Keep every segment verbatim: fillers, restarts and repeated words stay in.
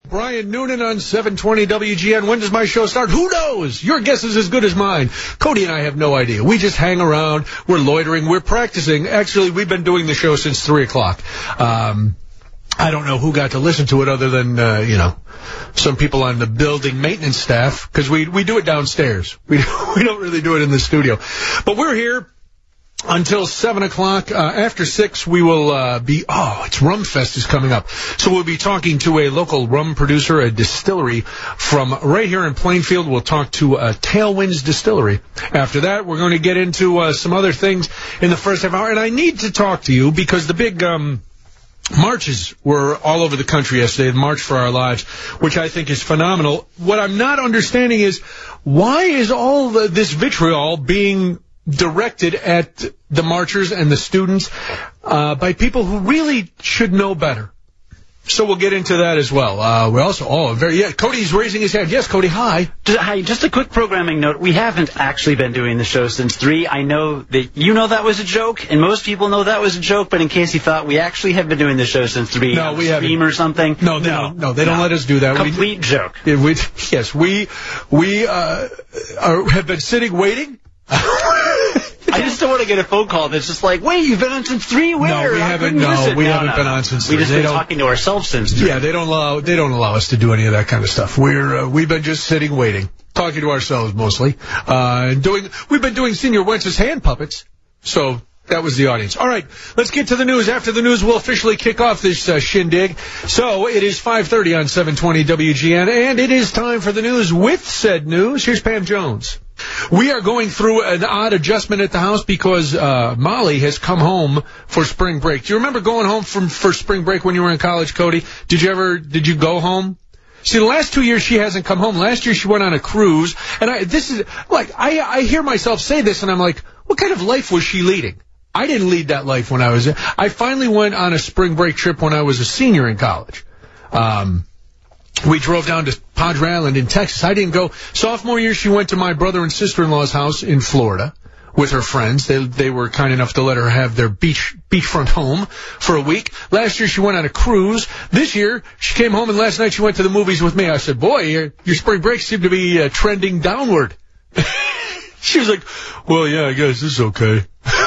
Brian Noonan on seven twenty W G N. When does my show start? Who knows? Your guess is as good as mine. Cody and I have no idea. We just hang around. We're loitering. We're practicing. Actually, we've been doing the show since three o'clock. Um, I don't know who got to listen to it other than, uh, you know, some people on the building maintenance staff, because we, we do it downstairs. We, we don't really do it in the studio. But we're here until seven o'clock. Uh, after six, we will uh, be, oh, it's Rum Fest is coming up. So we'll be talking to a local rum producer, a distillery from right here in Plainfield. We'll talk to uh, Tailwinds Distillery. After that, we're going to get into uh, some other things in the first half hour. And I need to talk to you because the big um, marches were all over the country yesterday, the March for Our Lives, which I think is phenomenal. What I'm not understanding is why is all the, this vitriol being directed at the marchers and the students uh, by people who really should know better. So we'll get into that as well. Uh, we're also, oh, very, yeah, Cody's raising his hand. Yes, Cody, hi. Just, hi, just a quick programming note. We haven't actually been doing the show since three. I know that you know that was a joke, and most people know that was a joke, but in case you thought, we actually have been doing the show since three. No, we haven't. Stream or something. No, they no, don't, no, they don't no. let us do that. Complete we, joke. Yeah, we, yes, we, we uh, are, have been sitting waiting. I just don't want to get a phone call that's just like, wait, you've been on since three? Where? No, we haven't. No, listen. we no, haven't no. been on since three. We've just they been don't, talking to ourselves since three. Yeah, they don't allow. They don't allow us to do any of that kind of stuff. We're uh, we've been just sitting, waiting, talking to ourselves mostly, uh, doing. We've been doing Senior Wentz's hand puppets. So that was the audience. All right, let's get to the news. After the news, we'll officially kick off this uh, shindig. So it is five thirty on seven twenty W G N, and it is time for the news. With said news, here's Pam Jones. We are going through an odd adjustment at the house because uh, Molly has come home for spring break. Do you remember going home from for spring break when you were in college, Cody? Did you ever? Did you go home? See, the last two years she hasn't come home. Last year she went on a cruise, and I, this is like I, I hear myself say this, and I'm like, what kind of life was she leading? I didn't lead that life when I was. I finally went on a spring break trip when I was a senior in college. Um, we drove down to Padre Island in Texas. I didn't go. Sophomore year, she went to my brother and sister-in-law's house in Florida with her friends. They they were kind enough to let her have their beach beachfront home for a week. Last year, she went on a cruise. This year, she came home, and last night she went to the movies with me. I said, boy, your, your spring break seemed to be uh, trending downward. She was like, well, yeah, I guess this is okay.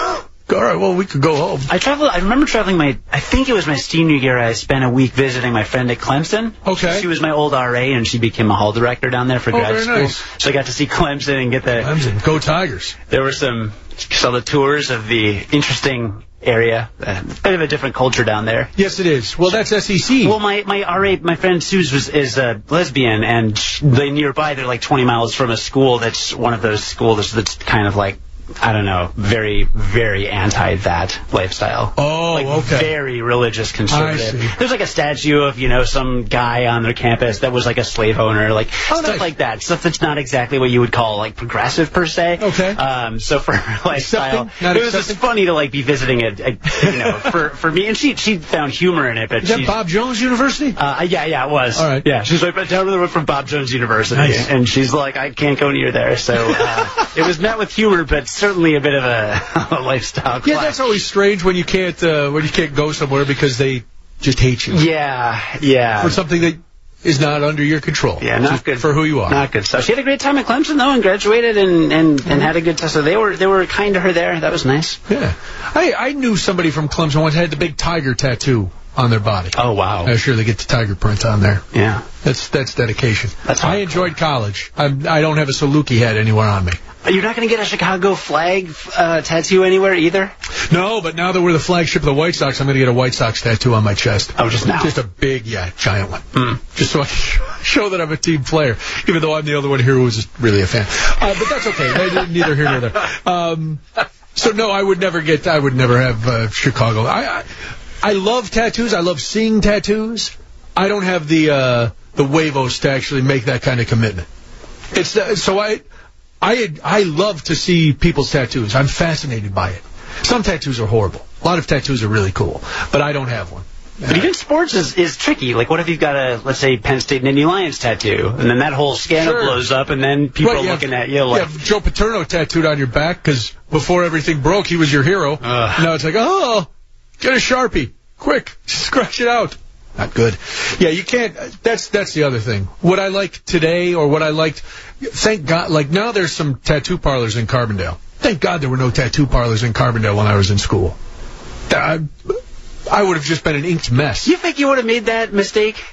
All right, well, we could go home. I traveled. I remember traveling my, I think it was my senior year, I spent a week visiting my friend at Clemson. Okay. She was my old R A, and she became a hall director down there for oh, grad very school. Nice. So I got to see Clemson and get the... Clemson, go Tigers. There were some, some of the tours of the interesting area. A bit of a different culture down there. Yes, it is. Well, that's S E C. Well, my, my R A, my friend Suze was, is a lesbian, and they nearby, they're like twenty miles from a school that's one of those schools that's kind of like, I don't know, very, very anti-that lifestyle. Oh, like okay. Very religious conservative. I see. There's like a statue of, you know, some guy on their campus that was like a slave owner, like oh, stuff nice. like that. Stuff that's not exactly what you would call like progressive per se. Okay. Um, so for her lifestyle, Not it was accepting? just funny to like be visiting it, you know, for for me. And she she found humor in it, but is that she's, Bob Jones University? Uh, yeah, yeah, it was. All right. Yeah, she's right down the road from Bob Jones University, Nice. and she's like, I can't go near there. So uh, it was met with humor, but certainly a bit of a, a lifestyle clash. Yeah, that's always strange when you can't uh, when you can't go somewhere because they just hate you. Yeah, yeah. For something that is not under your control. Yeah, not just good for who you are. Not good stuff. She had a great time at Clemson though, and graduated, and and, mm-hmm. and had a good time. So they were they were kind to her there. That was nice. Yeah, I I knew somebody from Clemson once had the big tiger tattoo on their body. Oh wow! I'm sure they get the tiger print on there. Yeah, that's that's dedication. That's I enjoyed college. I'm, I don't have a Saluki head anywhere on me. You're not going to get a Chicago flag uh, tattoo anywhere either? No, but now that we're the flagship of the White Sox, I'm going to get a White Sox tattoo on my chest. Oh, just now? Just a big, yeah, giant one. Mm. Just so I can show that I'm a team player, even though I'm the other one here who was really a fan. Uh, but that's okay. Neither here nor there. Um, so, no, I would never get, I would never have uh, Chicago. I, I I love tattoos. I love seeing tattoos. I don't have the uh, the huevos to actually make that kind of commitment. It's uh, so I... I I love to see people's tattoos. I'm fascinated by it. Some tattoos are horrible. A lot of tattoos are really cool, but I don't have one. But even sports is, is tricky. Like, what if you've got a, let's say, Penn State Nittany Lions tattoo, and then that whole scandal sure. blows up, and then people right, are looking have, at you like... You have Joe Paterno tattooed on your back, because before everything broke, he was your hero. Ugh. Now it's like, oh, get a Sharpie. Quick, scratch it out. Not good. Yeah, you can't. That's that's the other thing. What I like today, or what I liked, thank God. Like now, there's some tattoo parlors in Carbondale. Thank God there were no tattoo parlors in Carbondale when I was in school. I, I would have just been an inked mess. You think you would have made that mistake?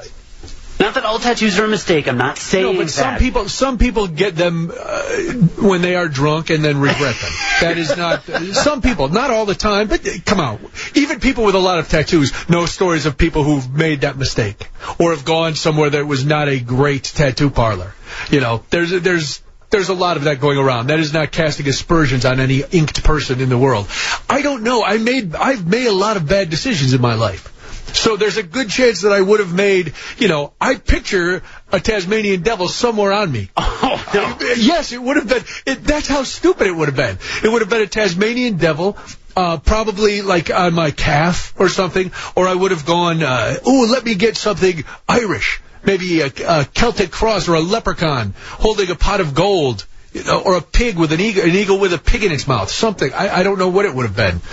Not that all tattoos are a mistake. I'm not saying that. No, but some that. people, some people get them uh, when they are drunk and then regret them. That is not. Uh, some people, not all the time, but uh, come on. Even people with a lot of tattoos know stories of people who've made that mistake or have gone somewhere that was not a great tattoo parlor. You know, there's there's. There's a lot of that going around. That is not casting aspersions on any inked person in the world. I don't know. I made, I've made a lot of bad decisions in my life. So there's a good chance that I would have made, you know, I picture a Tasmanian devil somewhere on me. Oh, no. I, yes, it would have been. It, that's how stupid it would have been. It would have been a Tasmanian devil, uh, probably like on my calf or something. Or I would have gone, uh, oh, let me get something Irish. Maybe a, a Celtic cross or a leprechaun holding a pot of gold, you know, or a pig with an eagle, an eagle with a pig in its mouth. Something. I, I don't know what it would have been.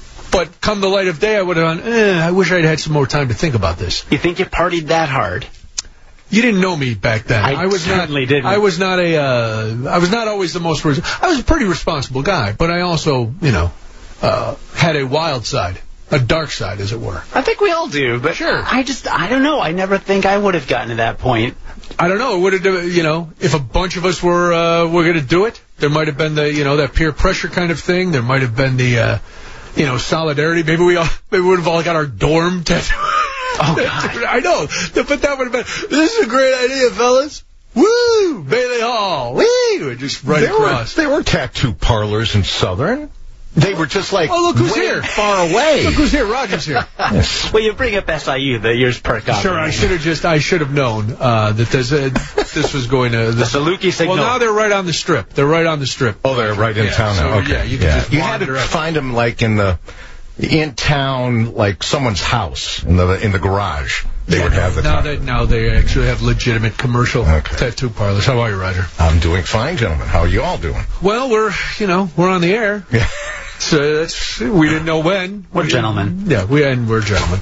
But come the light of day, I would have gone, eh, I wish I'd had some more time to think about this. You think you partied that hard? You didn't know me back then. I, I was certainly not, didn't. I was not a. Uh, I was not always the most. Res- I was a pretty responsible guy, but I also, you know, uh, had a wild side. A dark side, as it were. I think we all do, but sure. I just, I don't know. I never think I would have gotten to that point. I don't know. Would it, you know, if a bunch of us were uh, were going to do it, there might have been the, you know, that peer pressure kind of thing. There might have been the, uh, you know, solidarity. Maybe we all, maybe we would have all got our dorm tattoo. Oh God, I know. But that would have been. This is a great idea, fellas. Woo! Bailey Hall. Woo! Just right there across. Were, there were tattoo parlors in Southern. They were just like, oh, look who's way here. far away. Look who's here. Roger's here. Yes. Well, you bring up S I U, the years perk up. Sure, I should have just, I should have known uh, that this, uh, this was going to... The Saluki signal. Well, now they're right on the strip. They're right on the strip. Oh, they're right in yeah, town now. So, Okay. Yeah, you can yeah. just You had to up. find them like in the, in town, like someone's house, in the in the garage. They yeah, would have the now that now they actually have legitimate commercial okay. tattoo parlors. How are you, Roger? I'm doing fine, gentlemen. How are you all doing? Well, we're, you know, we're on the air. Yeah. So that's, we didn't know when. We're gentlemen. Yeah, we and we're gentlemen.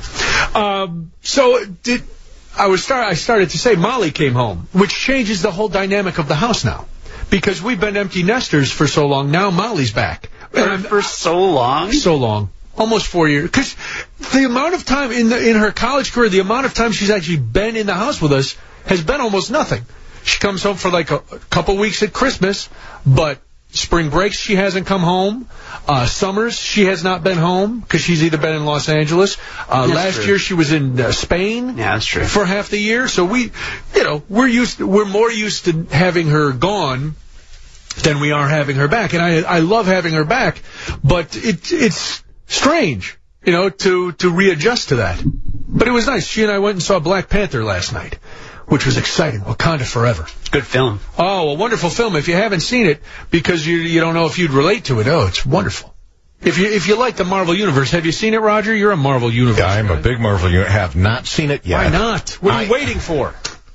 Um, so did I was start I started to say Molly came home, which changes the whole dynamic of the house now, because we've been empty nesters for so long. Now Molly's back. For, for so long? So long. Almost four years. Because the amount of time in the, in her college career, the amount of time she's actually been in the house with us has been almost nothing. She comes home for like a, a couple weeks at Christmas, but spring breaks she hasn't come home. Uh, summers she has not been home because she's either been in Los Angeles. Uh, last true. year she was in uh, Spain. Yeah, that's true. For half the year. So we, you know, we're used. To, we're more used to having her gone than we are having her back, and I I love having her back, but it it's strange, you know, to to readjust to that. But it was nice. She and I went and saw Black Panther last night, which was exciting. Wakanda Forever. Good film. Oh, a wonderful film. If you haven't seen it, because you you don't know if you'd relate to it, oh, it's wonderful. If you if you like the Marvel Universe, have you seen it, Roger? You're a Marvel Universe Yeah, I'm guy. a big Marvel unit. Have not seen it yet. Why not? What are you I, waiting for?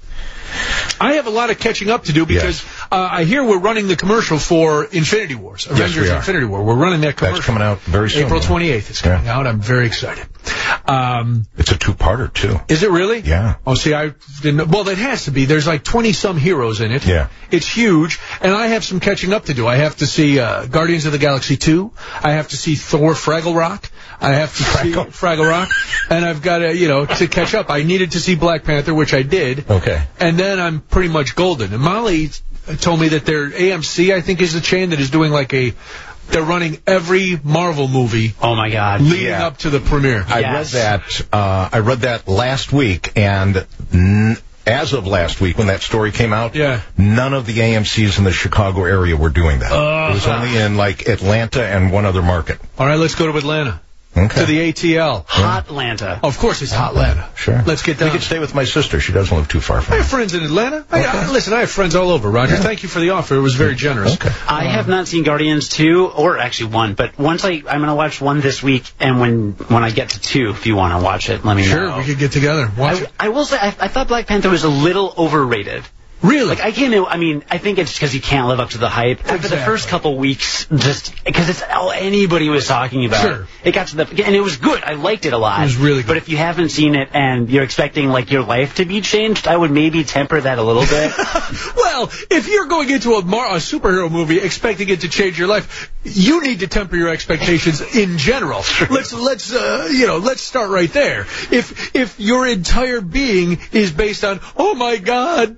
I have a lot of catching up to do because Yes. uh, I hear we're running the commercial for Infinity Wars, Avengers we are. Infinity War. We're running that commercial. That's coming out very soon. April yeah. twenty-eighth. It's coming Yeah. out. I'm very excited. Um, It's a two-parter, too. is it really? Yeah. Oh, see, I didn't. Well, it has to be. There's like twenty-some heroes in it. Yeah. It's huge, and I have some catching up to do. I have to see uh, Guardians of the Galaxy two. I have to see Thor: Fraggle Rock. I have to see Fraggle. Fraggle Rock, and I've got to, you know, to catch up. I needed to see Black Panther, which I did. Okay. And then I'm pretty much golden. And Molly told me that their A M C, I think, is the chain that is doing like a. They're running every Marvel movie Oh my God. leading Yeah. up to the premiere. I Yes. read that. Uh, I read that last week, and n- as of last week, when that story came out, Yeah. none of the A M Cs in the Chicago area were doing that. Uh, it was only in like Atlanta and one other market. All right, let's go to Atlanta. Okay. To the A T L. Hot Atlanta. Of course, it's Hot Atlanta. Sure. Let's get We down. could stay with my sister. She doesn't live too far I from have me. friends in Atlanta. I, I, listen, I have friends all over, Roger. Thank you for the offer. It was very generous. Okay. I have not seen Guardians two, or actually one, but once I, I'm going to watch one this week, and when when I get to two, if you want to watch it, let me Sure, know. we could get together. Watch I, it. I will say, I, I thought Black Panther was a little overrated. Really? Like, I came in, I mean, I think it's because you can't live up to the hype. After Exactly. the first couple weeks, just, because it's all anybody was talking about. Sure. It got to the, and it was good. I liked it a lot. It was really good. But if you haven't seen it and you're expecting, like, your life to be changed, I would maybe temper that a little bit. Well, if you're going into a, mar- a superhero movie expecting it to change your life, you need to temper your expectations in general. Let's, let's, uh, you know, let's start right there. If, if your entire being is based on, oh my God,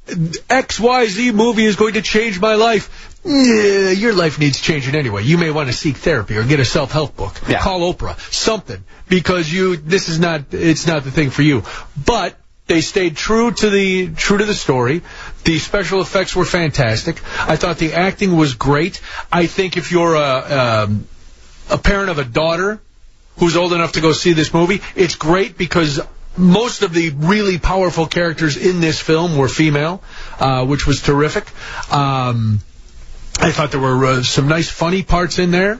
X Y Z movie is going to change my life. Yeah, your life needs changing anyway. You may want to seek therapy or get a self-help book. Yeah. Call Oprah. Something. Because you, this is not, it's not the thing for you. But they stayed true to the, true to the story. The special effects were fantastic. I thought the acting was great. I think if you're a, um, a parent of a daughter who's old enough to go see this movie, it's great because most of the really powerful characters in this film were female, uh, which was terrific. Um, I thought there were uh, some nice funny parts in there.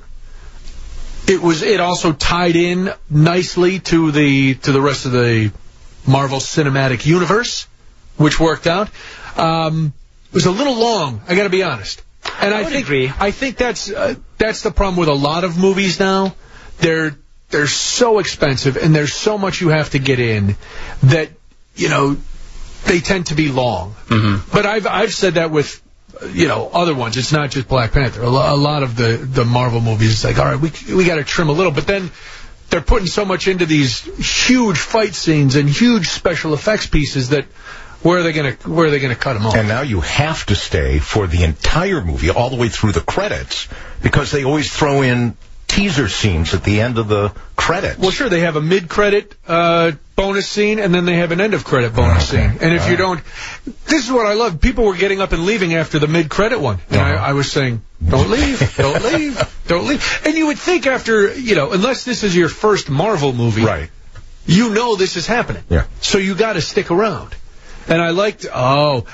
It was. It also tied in nicely to the to the rest of the Marvel Cinematic Universe, which worked out. Um, it was a little long, I got to be honest. And I, I would think agree. I think that's uh, that's the problem with a lot of movies now. They're They're so expensive, and there's so much you have to get in that, you know, they tend to be long. Mm-hmm. But I've I've said that with, you know, other ones. It's not just Black Panther. A, lo- a lot of the, the Marvel movies, it's like, all right, we we got to trim a little. But then they're putting so much into these huge fight scenes and huge special effects pieces that where are they gonna where are they gonna cut them off? And now you have to stay for the entire movie, all the way through the credits, because they always throw in teaser scenes at the end of the credits. Well, sure, they have a mid-credit uh, bonus scene, and then they have an end-of-credit bonus Okay. scene. And if All you right. don't... This is what I love. People were getting up and leaving after the mid-credit one. And Uh-huh. I, I was saying, don't leave, don't leave, don't leave. And you would think after, you know, unless this is your first Marvel movie, Right. you know this is happening. Yeah. So you got to stick around. And I liked... Oh...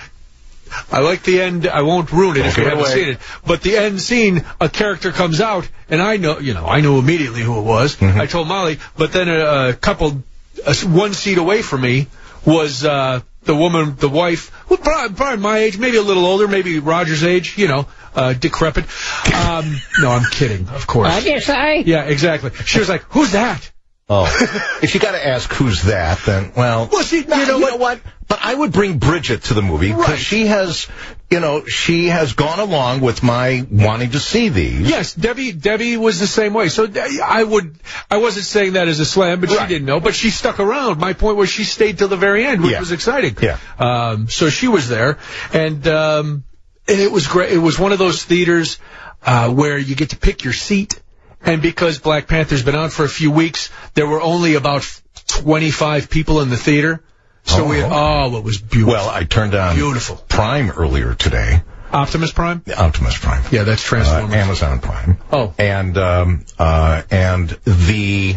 I like the end. I won't ruin it if you Give it haven't away. seen it. But the end scene, a character comes out, and I know, you know, I knew immediately who it was. Mm-hmm. I told Molly, but then a, a couple, a, one seat away from me was uh, the woman, the wife, who probably, probably my age, maybe a little older, maybe Roger's age, you know, uh, decrepit. Um, no, I'm kidding, of course. I guess I... Yeah, exactly. She was like, "Who's that?" Oh, if you got to ask who's that, then well, Well, see, nah, you know what? But I would bring Bridget to the movie because Right. she has, you know, she has gone along with my wanting to see these. Yes, Debbie. Debbie was the same way. So uh, I would. I wasn't saying that as a slam, but Right. she didn't know. But she stuck around. My point was she stayed till the very end, which Yeah. was exciting. Yeah. Um, so she was there, and um, and it was great. It was one of those theaters uh, where you get to pick your seat, and because Black Panther's been out for a few weeks, there were only about twenty-five people in the theater. So Oh, we. okay. Oh, it was beautiful. Well, I turned on Beautiful. Prime earlier today. Optimus Prime. Optimus Prime. Yeah, that's Uh, Transformers. Amazon Prime. Oh. And um, uh, and the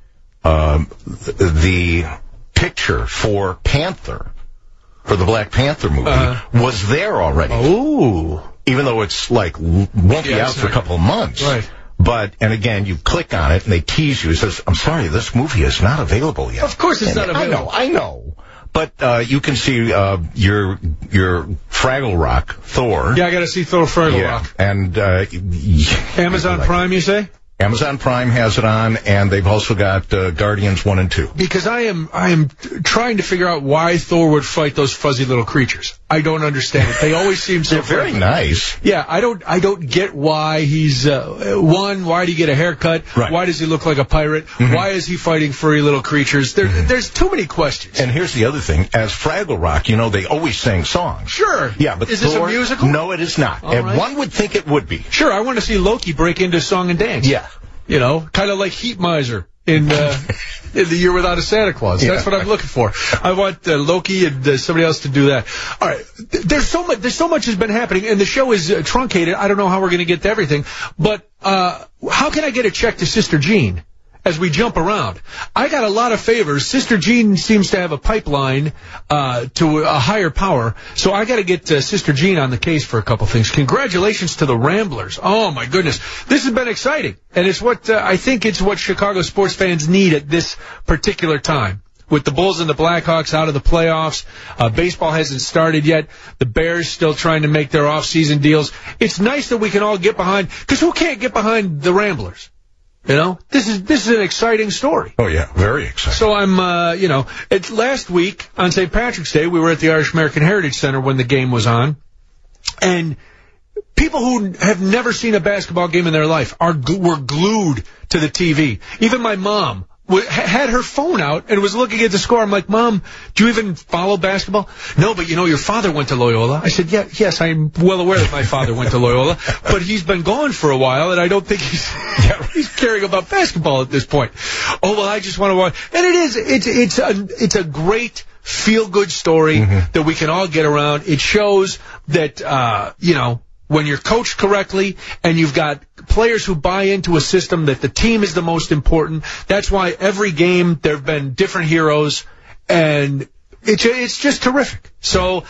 um, the picture for Panther, for the Black Panther movie, Uh-huh. was there already. Ooh. Even though it's like l- won't be Yeah, out it's for a not- couple of months. Right. But, and again, you click on it and they tease you. It says, I'm sorry, this movie is not available yet. Of course it's And not available. I know, I know. But uh, you can see uh, your your Fraggle Rock, Thor. Yeah, I got to see Thor Fraggle Yeah. Rock. And uh, Amazon like Prime, you say? Amazon Prime has it on, and they've also got uh, Guardians one and two. Because I am I am trying to figure out why Thor would fight those fuzzy little creatures. I don't understand it. They always seem so They're very friendly. nice. Yeah, I don't I don't get why he's uh, one. Why do you get a haircut? Right. Why does he look like a pirate? Why is he fighting furry little creatures? There, There's too many questions. And here's the other thing. As Fraggle Rock, you know, they always sang songs. Sure. Yeah, but is this Thor, a musical? No, it is not. All And right. one would think it would be. Sure, I want to see Loki break into song and dance. Yeah. You know, kind of like Heat Miser in uh, in The Year Without a Santa Claus. Yeah. That's what I'm looking for. I want uh, Loki and uh, somebody else to do that. All right, Th- there's so much. There's so much has been happening, and the show is uh, truncated. I don't know how we're going to get to everything, but uh, how can I get a check to Sister Jean as we jump around? I got a lot of favors. Sister Jean seems to have a pipeline uh, to a higher power, so I got to get uh, Sister Jean on the case for a couple things. Congratulations to the Ramblers. Oh, my goodness. This has been exciting, and it's what uh, I think it's what Chicago sports fans need at this particular time. with the Bulls and the Blackhawks out of the playoffs. Uh, baseball hasn't started yet. The Bears still trying to make their off-season deals. It's nice that we can all get behind, because who can't get behind the Ramblers? You know, this is this is an exciting story. Oh, yeah, very exciting. So I'm, uh, you know, it, last week on Saint Patrick's Day, we were at the Irish American Heritage Center when the game was on. And people who have never seen a basketball game in their life are were glued to the T V. Even my mom w- had her phone out and was looking at the score. I'm like, Mom, do you even follow basketball? No, but you know, your father went to Loyola. I said, yeah, yes, I'm well aware that my father went to Loyola, but he's been gone for a while, and I don't think he's he's caring about basketball at this point. Oh, well, I just want to watch. And it is, it's, it's a, it's a great feel-good story mm-hmm. that we can all get around. It shows that, uh, you know, when you're coached correctly and you've got players who buy into a system that the team is the most important, that's why every game there have been different heroes, and it's it's just terrific. So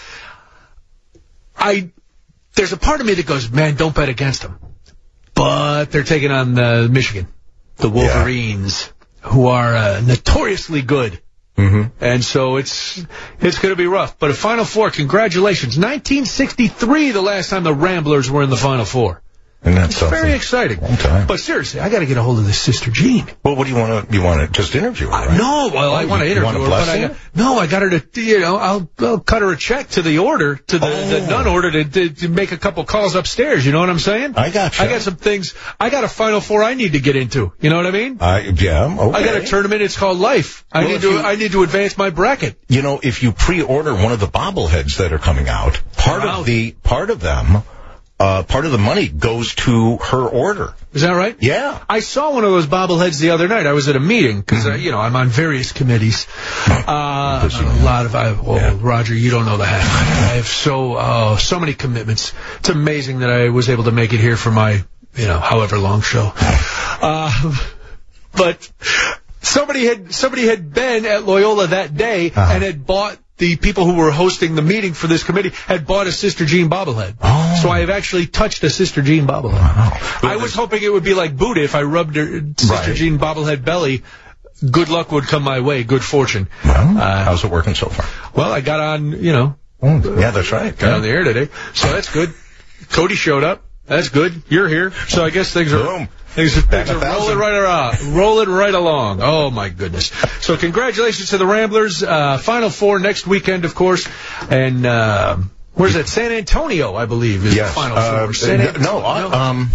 I there's a part of me that goes, man, don't bet against them. But they're taking on uh, Michigan, the Wolverines, yeah. who are uh, notoriously good. Mm-hmm. And so it's it's going to be rough. But a Final Four, congratulations. nineteen sixty-three, the last time the Ramblers were in the Final Four. And that's it's very exciting. Long time. But seriously, I got to get a hold of this Sister Jean. Well, what do you want to, you want to just interview her, right? Uh, no, well, oh, I want to interview her, but I got, no, I got her to, you know, I'll, I'll cut her a check to the order, to the, oh. the nun order to, to, to make a couple calls upstairs, you know what I'm saying? I got you. I got some things, I got a Final Four I need to get into, you know what I mean? I, yeah, okay. I got a tournament, it's called Life. I well, need to, you, I need to advance my bracket. You know, if you pre-order one of the bobbleheads that are coming out, part wow. of the, part of them, Uh, part of the money goes to her order. Is that right? Yeah. I saw one of those bobbleheads the other night. I was at a meeting, because, mm-hmm. uh, you know, I'm on various committees. Uh, a lot of, I, oh, yeah. Roger, you don't know the half. I have so, uh, so many commitments. It's amazing that I was able to make it here for my, you know, however long show. Uh, but somebody had, somebody had been at Loyola that day uh-huh. and had bought, the people who were hosting the meeting for this committee had bought a Sister Jean bobblehead. Oh. So I have actually touched a Sister Jean bobblehead. Wow. I was hoping it would be like Buddha. If I rubbed her Sister right. Jean bobblehead belly, good luck would come my way, good fortune. Well, uh, how's it working so far? Well, I got on, you know. Oh, yeah, that's right. Got yeah. on the air today. So that's good. Cody showed up. That's good. You're here. So I guess things are... Boom. Things, things are rolling right around, rolling right along. Oh, my goodness. So congratulations to the Ramblers. Uh, Final Four next weekend, of course. And uh, where's that? San Antonio, I believe, is yes. the Final Four. Uh, San An- no, no, um,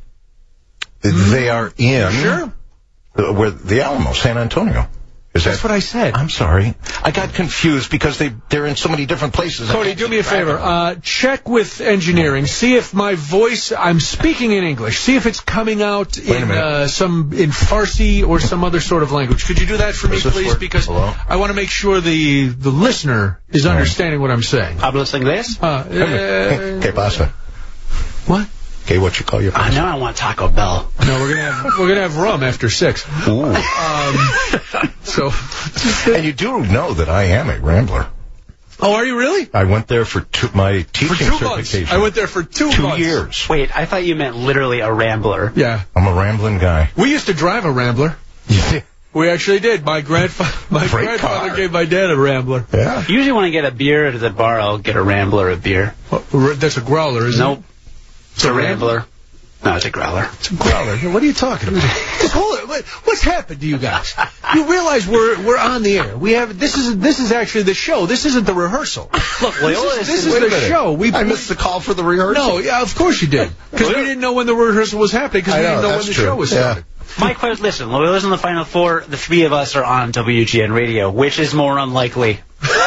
they are in... Sure. Uh, where the Alamo, San Antonio. Is That's that, what I said. I'm sorry. I got confused because they, they're in so many different places. Cody, do me a favor. Uh, check with engineering. See if my voice, I'm speaking in English. See if it's coming out in uh, some in Farsi or some other sort of language. Could you do that for me, please? Work? Because Hello? I want to make sure the, the listener is understanding what I'm saying. ¿Hablas inglés? Uh, uh, ¿Qué pasa? What? Okay, what you call your I know I want Taco Bell. No, we're gonna have we're gonna have rum after six. Ooh. Um, so, and you do know that I am a Rambler. Oh, are you really? I went there for two, my teaching for two certification. Months. I went there for two, two months. years. Wait, I thought you meant literally a Rambler. Yeah, I'm a rambling guy. We used to drive a Rambler. Yeah. We actually did. My grandfather, my Freight grandfather car. gave my dad a Rambler. Yeah. Usually when I get a beer at the bar, I'll get a Rambler a beer. Well, that's a growler, isn't nope. it? Nope. It's a Rambler. No, it's a growler. It's a growler. What are you talking about? Hold it. What, what's happened to you guys? You realize we're we're on the air. We have this is this is actually the show. This isn't the rehearsal. Look, Loyola this is, this is the show. We I missed the call for the rehearsal. No, yeah, of course you did, because we didn't know when the rehearsal was happening because we didn't know when the true. show was yeah. starting. Mike, listen, Loyola's in the Final Four. The three of us are on W G N Radio. Which is more unlikely?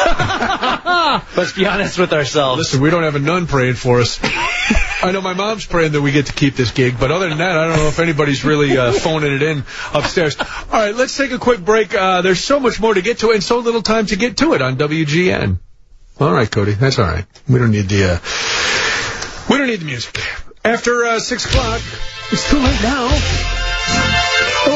Let's be honest with ourselves. Listen, we don't have a nun praying for us. I know my mom's praying that we get to keep this gig, but other than that, I don't know if anybody's really uh, phoning it in upstairs. All right, let's take a quick break. Uh, there's so much more to get to and so little time to get to it on W G N. All right, Cody, that's all right. We don't need the uh, we don't need the music. After uh, six o'clock, it's too late now. Oh,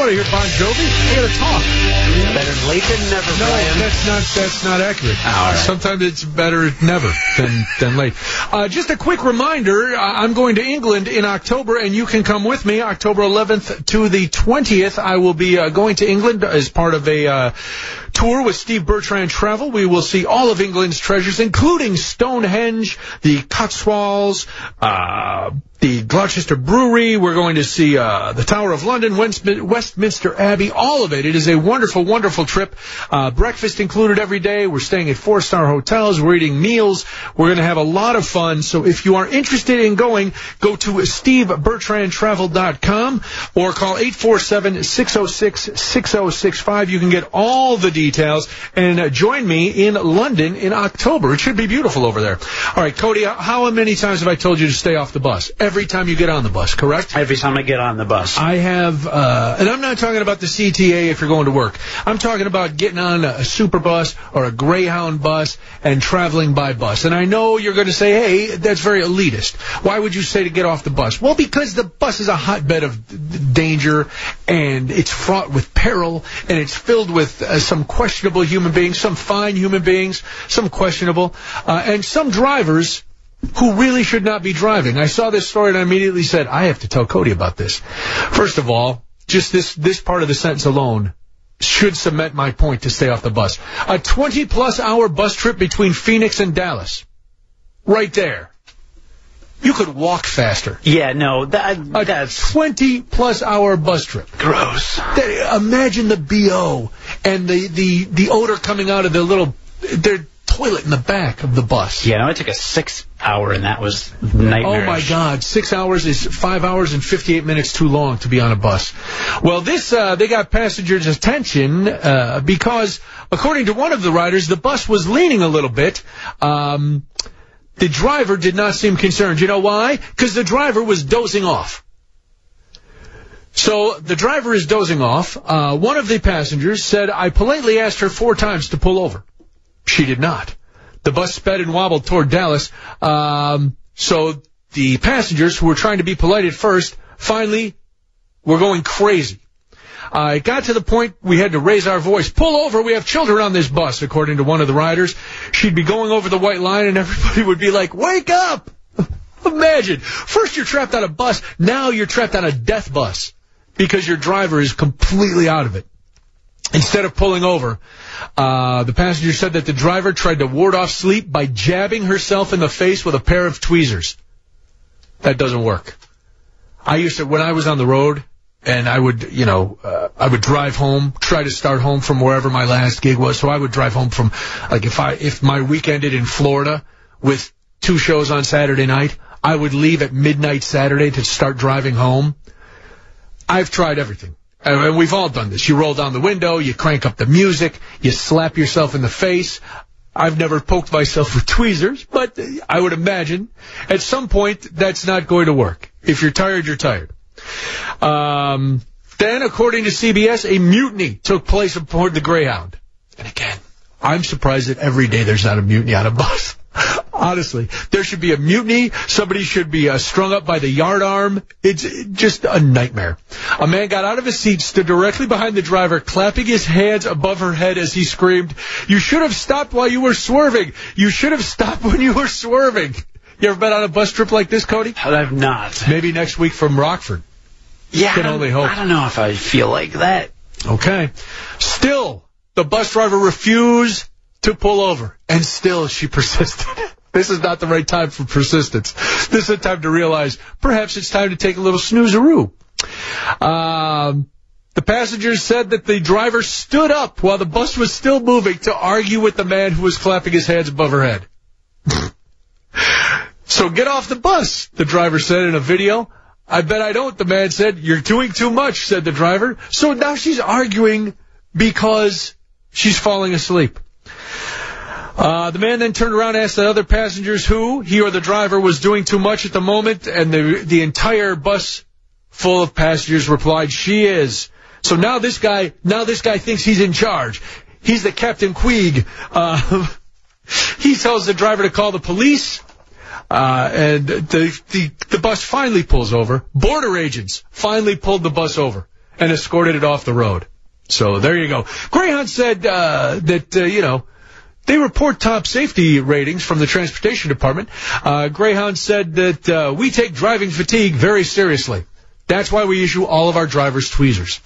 want to hear Bon Jovi. I got to talk. Better late than never, No, Brian. that's not that's not accurate. All right. Sometimes it's better never than than late. Uh, just a quick reminder: uh, I'm going to England in October, and you can come with me. October eleventh to the twentieth, I will be uh, going to England as part of a uh, tour with Steve Bertrand Travel. We will see all of England's treasures, including Stonehenge, the Cotswolds, uh, the Gloucester Brewery. We're going to see uh, the Tower of London, Westminster Abbey, all of it. It is a wonderful, wonderful trip. Uh, breakfast included every day. We're staying at four-star hotels. We're eating meals. We're going to have a lot of fun. So if you are interested in going, go to steve bertrand travel dot com or call eight four seven, six oh six, six oh six five. You can get all the details and uh, join me in London in October. It should be beautiful over there. All right, Cody, how many times have I told you to stay off the bus? Every time you get on the bus, correct? Every time I get on the bus. I have, uh, and I'm not talking about the C T A if you're going to work. I'm talking about getting on a super bus or a Greyhound bus and traveling by bus. And I know you're going to say, hey, that's very elitist. Why would you say to get off the bus? Well, because the bus is a hotbed of d- danger, and it's fraught with peril, and it's filled with uh, some questionable human beings, some fine human beings, some questionable, uh, and some drivers who really should not be driving. I saw this story and I immediately said, I have to tell Cody about this. First of all, just this, this part of the sentence alone should cement my point to stay off the bus. A twenty-plus hour bus trip between Phoenix and Dallas. Right there. You could walk faster. Yeah, no, that, A that's twenty-plus hour bus trip. gross. That, imagine the B O and the, the, the odor coming out of the little... Their toilet in the back of the bus. Yeah, no, it took a six hour, and that was nightmarish. Oh, my God. Six hours is five hours and fifty-eight minutes too long to be on a bus. Well, this, uh, they got passengers' attention uh, because, according to one of the riders, the bus was leaning a little bit. Um, the driver did not seem concerned. You know why? Because the driver was dozing off. So the driver is dozing off. Uh, one of the passengers said, I politely asked her four times to pull over. She did not. The bus sped and wobbled toward Dallas. Um, so the passengers, who were trying to be polite at first, finally were going crazy. Uh, it got to the point we had to raise our voice. Pull over, we have children on this bus, according to one of the riders. She'd be going over the white line, and everybody would be like, wake up! Imagine. First you're trapped on a bus, now you're trapped on a death bus because your driver is completely out of it. Instead of pulling over, uh, the passenger said that the driver tried to ward off sleep by jabbing herself in the face with a pair of tweezers. That doesn't work. I used to, when I was on the road, and I would, you know, uh, I would drive home, try to start home from wherever my last gig was. So I would drive home from, like, if I, if my week ended in Florida with two shows on Saturday night, I would leave at midnight Saturday to start driving home. I've tried everything. And we've all done this. You roll down the window, you crank up the music, you slap yourself in the face. I've never poked myself with tweezers, but I would imagine at some point that's not going to work. If you're tired, you're tired. Um, then, according to C B S, a mutiny took place aboard the Greyhound. And again, I'm surprised that every day there's not a mutiny on a bus. Honestly, there should be a mutiny. Somebody should be uh, strung up by the yardarm. It's just a nightmare. A man got out of his seat, stood directly behind the driver, clapping his hands above her head as he screamed, "You should have stopped while you were swerving. You should have stopped when you were swerving." You ever been on a bus trip like this, Cody? I've not. Maybe next week from Rockford. Yeah, Can only hope. I don't know if I feel like that. Okay. Still, the bus driver refused to pull over, and still she persisted. This is not the right time for persistence. This is a time to realize perhaps it's time to take a little snoozeroo. Um, the passengers said that the driver stood up while the bus was still moving to argue with the man who was clapping his hands above her head. So get off the bus, the driver said in a video. I bet I don't, the man said. You're doing too much, said the driver. So now she's arguing because she's falling asleep. Uh, the man then turned around and asked the other passengers who, he or the driver, was doing too much at the moment, and the the entire bus full of passengers replied, she is. So now this guy, now this guy thinks he's in charge. He's the Captain Queeg. Uh, he tells the driver to call the police, uh, and the, the, the bus finally pulls over. Border agents finally pulled the bus over. and escorted it off the road. So there you go. Greyhound said uh, that, uh, you know, they report top safety ratings from the Transportation Department. Uh, Greyhound said that uh, we take driving fatigue very seriously. That's why we issue all of our drivers tweezers.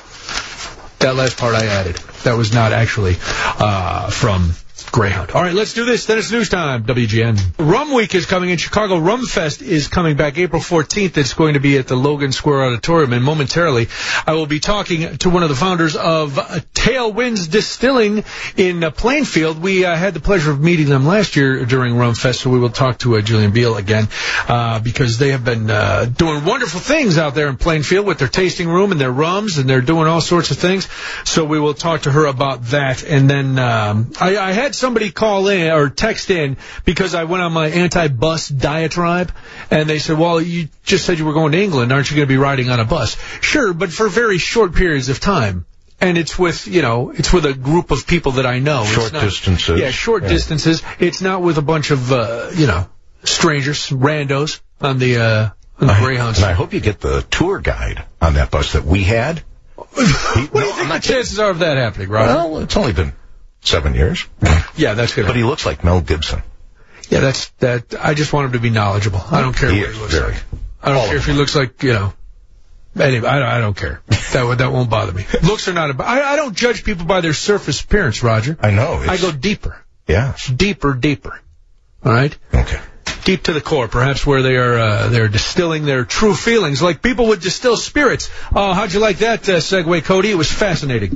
That last part I added. That was not actually uh, from Greyhound. All right, let's do this. Then it's news time. W G N. Rum Week is coming in. Chicago Rum Fest is coming back April fourteenth. It's going to be at the Logan Square Auditorium. And momentarily, I will be talking to one of the founders of uh, Tailwinds Distilling in uh, Plainfield. We uh, had the pleasure of meeting them last year during Rum Fest, so we will talk to uh, Jillian Beal again uh, because they have been uh, doing wonderful things out there in Plainfield with their tasting room and their rums, and they're doing all sorts of things. So we will talk to her about that. And then um, I, I had somebody call in or text in because I went on my anti-bus diatribe, and they said, well, you just said you were going to England. Aren't you going to be riding on a bus? Sure, but for very short periods of time. And it's with, you know, it's with a group of people that I know. Short it's not, distances. Yeah, short yeah. distances. It's not with a bunch of, uh, you know, strangers, randos on the, uh, on the Greyhounds. And I hope you get the tour guide on that bus that we had. He, what do you no, think the chances are of that happening, Rob? Well, it's only been seven years. Yeah, that's good. But he looks like Mel Gibson. Yeah, that's that. I just want him to be knowledgeable. I don't care He what is he looks very. like. I don't care if he looks like, you know. Anyway, I, I don't care. That would- that won't bother me. Looks are not about. I, I don't judge people by their surface appearance, Roger. I know. I It's, go deeper, yeah. deeper, deeper. All right. Okay. Deep to the core, perhaps where they are uh, they're distilling their true feelings, like people would distill spirits. Oh, how'd you like that uh, segue, Cody? It was fascinating.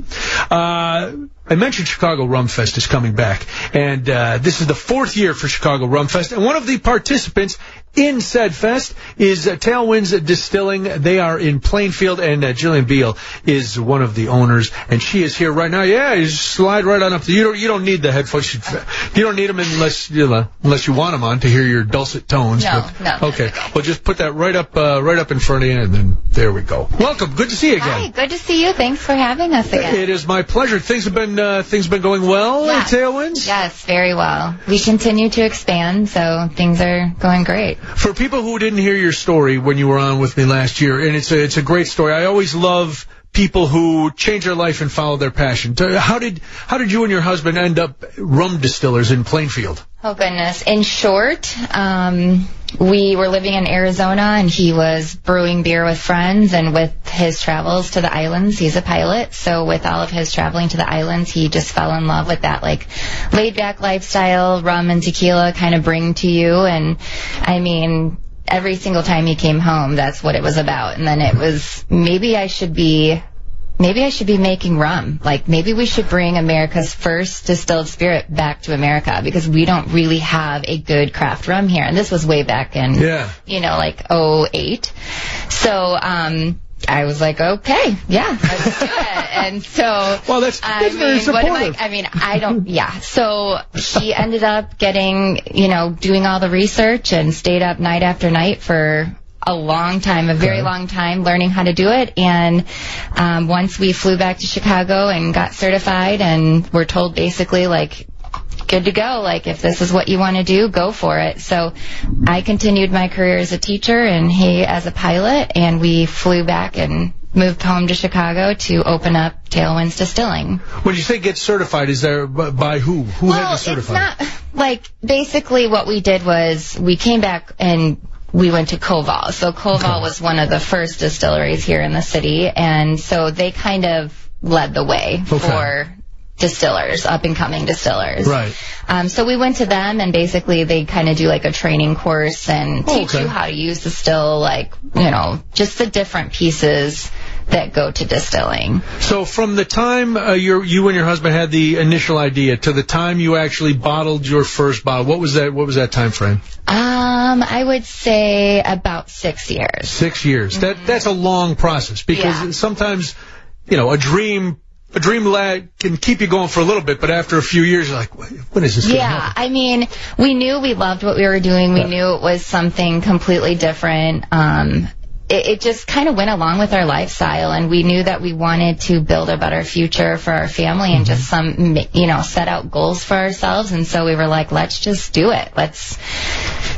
Uh, I mentioned Chicago Rum Fest is coming back, and uh, this is the fourth year for Chicago Rum Fest, and one of the participants in said fest is uh, Tailwinds Distilling. They are in Plainfield, and uh, Jillian Beal is one of the owners, and she is here right now. Yeah, you just slide right on up. To, you don't you don't need the headphones. You don't need them unless you know, unless you want them on to hear your dulcet tones. No, but, no. Okay, well just put that right up uh, right up in front of you, and then there we go. Welcome. Good to see you again. Hi, good to see you. Thanks for having us again. It is my pleasure. Things have been uh, things have been going well Yeah. at Tailwinds. Yes, very well. We continue to expand, so things are going great. For people who didn't hear your story when you were on with me last year, and it's a it's a great story. I always love people who change their life and follow their passion. How did how did you and your husband end up rum distillers in Plainfield? Oh, goodness. In short, um, we were living in Arizona, and he was brewing beer with friends, and with his travels to the islands, he's a pilot, so with all of his traveling to the islands, he just fell in love with that, like, laid-back lifestyle, rum and tequila kind of bring to you, and, I mean, every single time he came home, that's what it was about, and then it was, maybe I should be... Maybe I should be making rum. Like, maybe we should bring America's first distilled spirit back to America, because we don't really have a good craft rum here. And this was way back in, Yeah. you know, like oh eight. So, um, I was like, okay, yeah, let's do it. And so, Well, that's- I that's very mean, what am I, supportive. I mean, I don't, yeah. So he ended up getting, you know, doing all the research and stayed up night after night for a long time, a very Okay. long time, learning how to do it. And um, once we flew back to Chicago and got certified, and were told basically, like, good to go. Like, if this is what you want to do, go for it. So I continued my career as a teacher, and he as a pilot, and we flew back and moved home to Chicago to open up Tailwinds Distilling. When you say get certified, is there by, by who? Who had Well, to it's certify? not, like, basically what we did was we came back and we went to Koval. So Koval was one of the first distilleries here in the city, and so they kind of led the way Okay. for distillers, up-and-coming distillers. Right. Um, so we went to them, and basically they kind of do like a training course and Oh, teach okay. you how to use the still, like, you know, just the different pieces that go to distilling. So from the time uh, your, you and your husband had the initial idea to the time you actually bottled your first bottle, what was that? What was that time frame? Um, I would say about six years. Six years. That that's a long process because Yeah. sometimes, you know, a dream a dream lad can keep you going for a little bit, but after a few years, you're like, when is this going to Yeah, happen? I mean, we knew we loved what we were doing. We knew it was something completely different. Um, it, it just kind of went along with our lifestyle, and we knew that we wanted to build a better future for our family and just some, you know, set out goals for ourselves. And so we were like, let's just do it. Let's,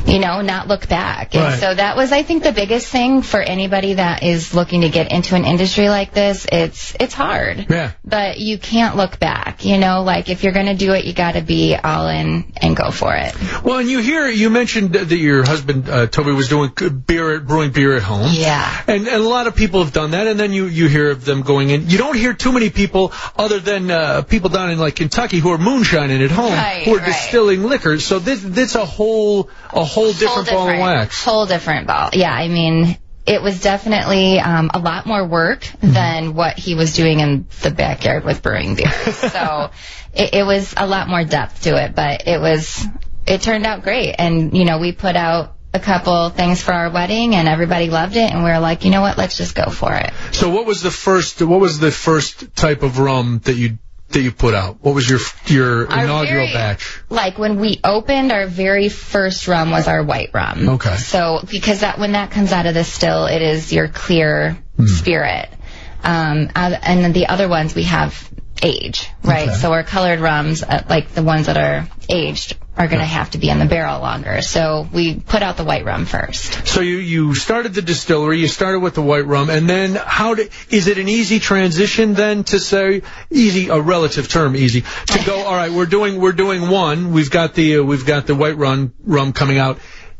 you know, not look back. And Right. so that was, I think, the biggest thing for anybody that is looking to get into an industry like this. It's it's hard. Yeah. But you can't look back. You know, like if you're going to do it, you got to be all in and go for it. Well, and you hear, you mentioned that your husband, uh, Toby, was doing beer, brewing beer at home. Yeah. And, and a lot of people have done that, and then you, you hear of them going in. You don't hear too many people, other than uh, people down in, like, Kentucky, who are moonshining at home, Right, who are right. distilling liquors. So this, this a whole, a whole different whole ball of wax. Whole different ball. Yeah, I mean, it was definitely um, a lot more work Mm-hmm. than what he was doing in the backyard with brewing beer. So it, it was a lot more depth to it, but it was, it turned out great. And, you know, we put out a couple things for our wedding, and everybody loved it, and we were like, you know what, let's just go for it. So what was the first, what was the first type of rum that you, that you put out? What was your, your Our inaugural very- batch? Like when we opened, our very first rum was our white rum. Okay. So because that when that comes out of the still, it is your clear Hmm. spirit. Um, uh, and then the other ones we have age, right? Okay. So our colored rums, uh, like the ones that are aged, are going to have to be in the barrel longer. So we put out the white rum first. So you, you started the distillery, you started with the white rum, and then how did, is it an easy transition then to say, easy, a relative term, easy, to go, all right, we're doing, we're doing one, we've got the, uh, we've got the white rum, rum coming out.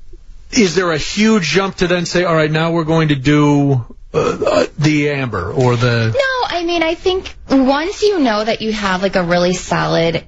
Is there a huge jump to then say, all right, now we're going to do uh, uh, the amber or the... No, I mean, I think once you know that you have like a really solid,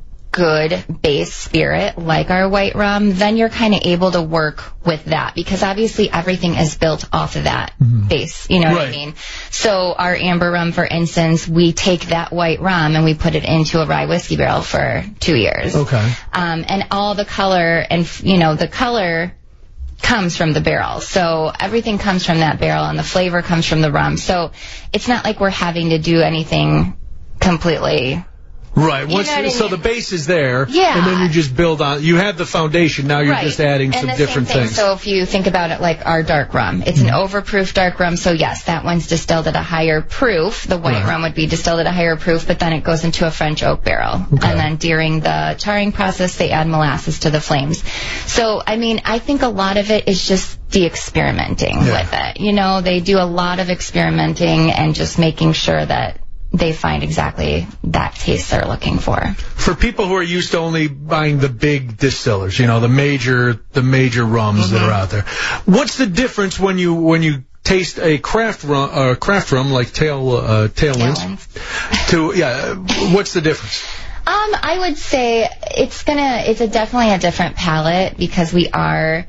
good base spirit like our white rum, then you're kind of able to work with that, because obviously everything is built off of that base, you know what Right. I mean? So our amber rum, for instance, we take that white rum and we put it into a rye whiskey barrel for two years. Okay. Um, and all the color and, you know, the color comes from the barrel. So everything comes from that barrel, and the flavor comes from the rum. So it's not like we're having to do anything completely. Right. Once, know what I so mean? the base is there, Yeah. and then you just build on, you have the foundation, now you're Right. just adding and some the different same thing, things. So if you think about it like our dark rum, it's an overproof dark rum. So yes, that one's distilled at a higher proof. The white Right. rum would be distilled at a higher proof, but then it goes into a French oak barrel. Okay. And then during the charring process, they add molasses to the flames. So, I mean, I think a lot of it is just the experimenting Yeah. with it. You know, they do a lot of experimenting and just making sure that they find exactly that taste they're looking for. For people who are used to only buying the big distillers, you know, the major, the major rums that are out there, what's the difference when you when you taste a craft rum, uh, craft rum like tail uh, tailwinds? Tailwinds. To yeah, what's the difference? Um, I would say it's gonna, it's a definitely a different palette, because we are,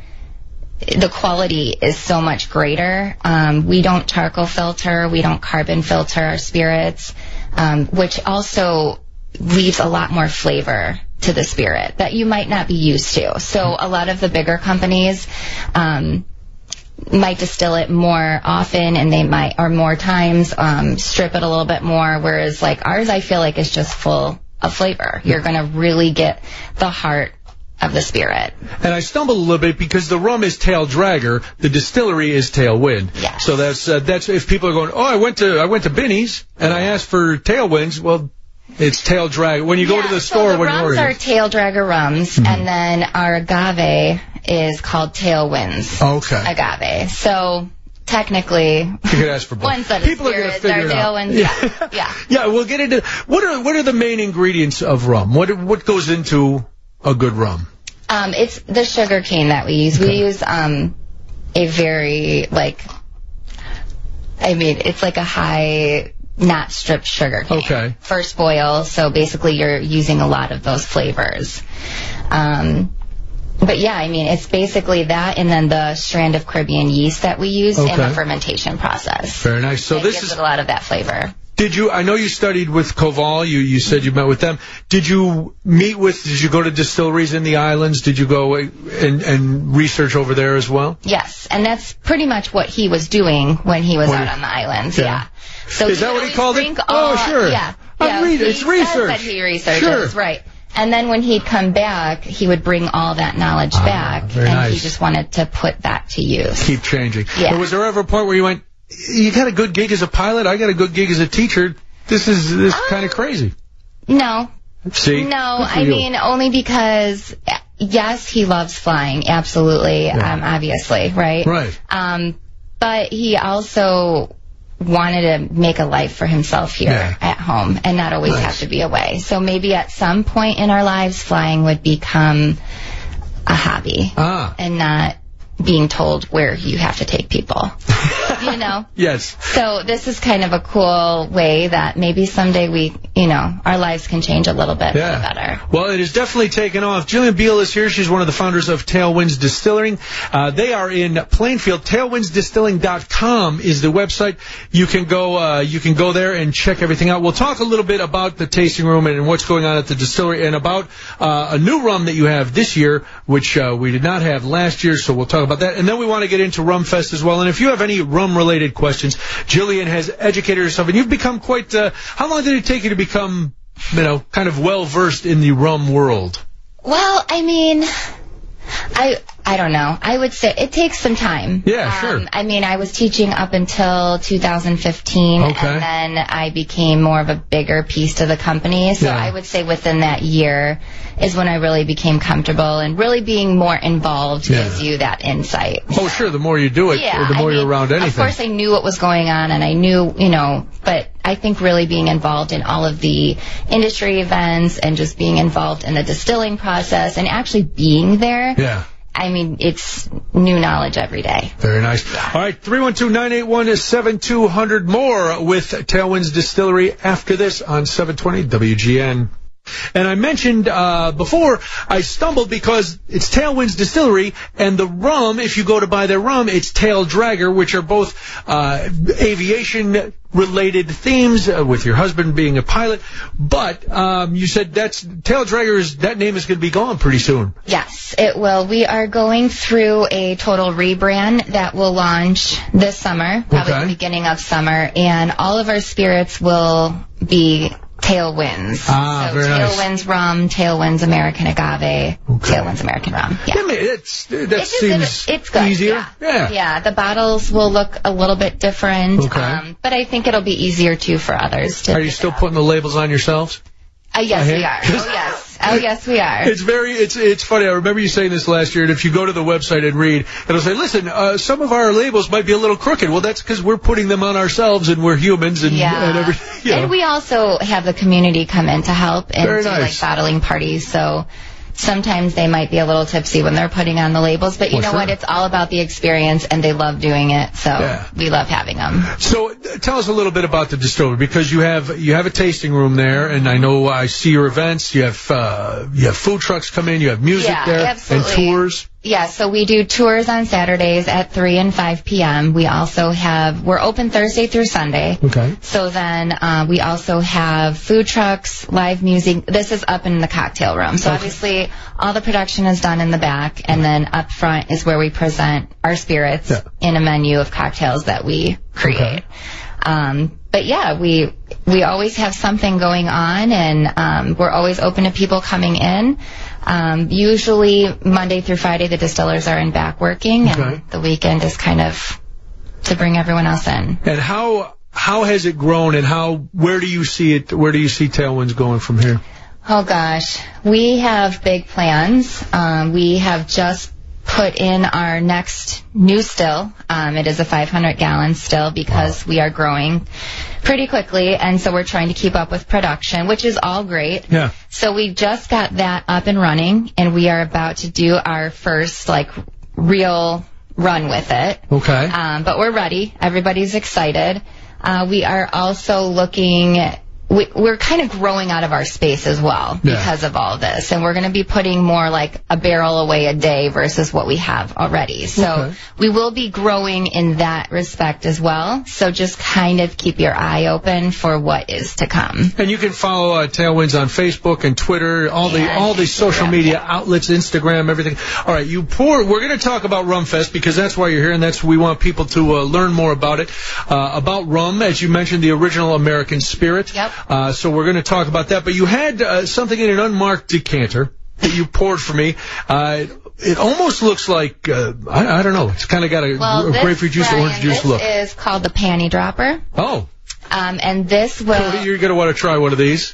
the quality is so much greater. Um, we don't charcoal filter, we don't carbon filter our spirits, um, which also leaves a lot more flavor to the spirit that you might not be used to. So a lot of the bigger companies, um, might distill it more often, and they might, or more times, um, strip it a little bit more, whereas like ours, I feel like is just full of flavor. You're going to really get the heart of the spirit. And I stumbled a little bit because the rum is tail dragger, the distillery is tailwind. Yes. So that's uh, that's if people are going, oh, I went to I went to Binny's and I asked for tailwinds. Well, it's tail drag. When you go to the store, so the when you rums order, are tail dragger rums, and then our agave is called tailwinds okay, agave. So technically, you could ask for both. one set of People are going to spirits figure are it out. tailwinds. Yeah, yeah. Yeah, we'll get into what are what are the main ingredients of rum? What what goes into a good rum? Um, it's the sugar cane that we use. Okay. We use um, a very, like, I mean, it's like a high, not stripped sugar cane. Okay. First boil, so basically you're using a lot of those flavors. Um, but yeah, I mean, it's basically that, and then the strand of Caribbean yeast that we use in Okay. the fermentation process. Very nice. So it this gives is. it a lot of that flavor. Did you? I know you studied with Koval. You you said you met with them. Did you meet with? Did you go to distilleries in the islands? Did you go and and research over there as well? Yes, and that's pretty much what he was doing when he was When out he- on the islands. Yeah. Yeah. So Is that would what he always called it? drink Oh, all- sure. Yeah. I'm yeah. read- he it's says research. that he researches, Sure. right? And then when he'd come back, he would bring all that knowledge Ah, back, very and nice. he just wanted to put that to use. Keep changing. Yeah. And was there ever a point where you went, you got a good gig as a pilot, I got a good gig as a teacher, this is this Um, kind of crazy? No, See? no. Good for I you. mean, only because yes, he loves flying, absolutely, Yeah. um, obviously, right? Right. Um, but he also wanted to make a life for himself here Yeah. at home and not always Nice. have to be away. So maybe at some point in our lives, flying would become a hobby Ah. and not being told where you have to take people, you know? Yes. So this is kind of a cool way that maybe someday we, you know, our lives can change a little bit for the better. Well, it has definitely taken off. Jillian Beal is here. She's one of the founders of Tailwinds Distilling. Uh, they are in Plainfield. tailwinds distilling dot com is the website. You can go, uh, you can go there and check everything out. We'll talk a little bit about the tasting room and what's going on at the distillery and about uh, a new rum that you have this year, which uh, we did not have last year. So we'll talk about that. And then we want to get into Rum Fest as well. And if you have any rum-related questions, Jillian has educated herself, and you've become quite. Uh, how long did it take you to become, you know, kind of well-versed in the rum world? Well, I mean, I I don't know. I would say it takes some time. Yeah, sure. Um, I mean, I was teaching up until two thousand fifteen, Okay. and then I became more of a bigger piece to the company. So Yeah. I would say within that year is when I really became comfortable, and really being more involved Yeah. gives you that insight. Oh, sure. The more you do it, Yeah, the more I you're mean, around anything. Of course, I knew what was going on, and I knew, you know, but I think really being involved in all of the industry events and just being involved in the distilling process and actually being there, Yeah. I mean, it's new knowledge every day. Very nice. All right, three one two, nine eight one, seven two zero zero. More with Tailwinds Distillery after this on seven twenty W G N. And I mentioned uh, before, I stumbled because it's Tailwinds Distillery, and the rum, if you go to buy their rum, it's Tail Dragger, which are both uh, aviation-related themes, uh, with your husband being a pilot. But um, you said that's Tail Dragger's, that name is going to be gone pretty soon. Yes, it will. We are going through a total rebrand that will launch this summer, probably Okay. the beginning of summer, and all of our spirits will be Tailwinds. Ah, so very nice. Tailwinds rum, Tailwinds American Agave, Tailwinds American rum. Yeah. I mean, it's, that It's just- seems it's good. easier. Yeah. yeah. The bottles will look a little bit different, Okay. um, but I think it'll be easier too for others to. Are you still putting the labels on yourselves? Uh, yes, I we are. Oh, yes. Oh, yes, we are. It's very, it's it's funny. I remember you saying this last year, and if you go to the website and read, it'll say, listen, uh, some of our labels might be a little crooked. Well, that's because we're putting them on ourselves, and we're humans, and, Yeah. and everything. You know. And we also have the community come in to help and Very do nice. like bottling parties. So sometimes they might be a little tipsy when they're putting on the labels, but you Well, know sure. what? It's all about the experience, and they love doing it. So Yeah. we love having them. So uh, tell us a little bit about the distillery, because you have you have a tasting room there, and I know I see your events. You have uh, you have food trucks come in, you have music Yeah, there, absolutely. and tours. Yeah, so we do tours on Saturdays at three and five p.m. We also have, we're open Thursday through Sunday. Okay. So then uh, we also have food trucks, live music. This is up in the cocktail room. So Okay. obviously all the production is done in the back, and then up front is where we present our spirits Yeah. in a menu of cocktails that we create. Okay. Um, but yeah, we we always have something going on, and um, we're always open to people coming in. Um, usually Monday through Friday, the distillers are in back working, Okay. and the weekend is kind of to bring everyone else in. And how how has it grown, and how where do you see it? Where do you see Tailwinds going from here? Oh gosh, we have big plans. Um, we have just put in our next new still. Um, it is a five hundred gallon still because we are growing pretty quickly, and so we're trying to keep up with production, which is all great. Yeah. So we just got that up and running, and we are about to do our first like real run with it. Okay. Um, but we're ready. Everybody's excited. Uh, we are also looking. We, we're kind of growing out of our space as well Yeah. because of all this, and we're going to be putting more like a barrel away a day versus what we have already. So Okay. we will be growing in that respect as well. So just kind of keep your eye open for what is to come. And you can follow uh, Tailwinds on Facebook and Twitter, all the Yeah, all the social Instagram, media yeah. outlets, Instagram, everything. All right, you pour. We're going to talk about Rum Fest because that's why you're here, and that's we want people to uh, learn more about it, uh, about rum, as you mentioned, the original American spirit. Yep. Uh, so we're going to talk about that. But you had uh, something in an unmarked decanter that you poured for me. Uh, it almost looks like uh, I, I don't know. It's kind of got a, Well, a this, grapefruit juice, Brian, orange juice this look. is called the panty dropper. Oh, Um, and this will... you're going to want to try one of these.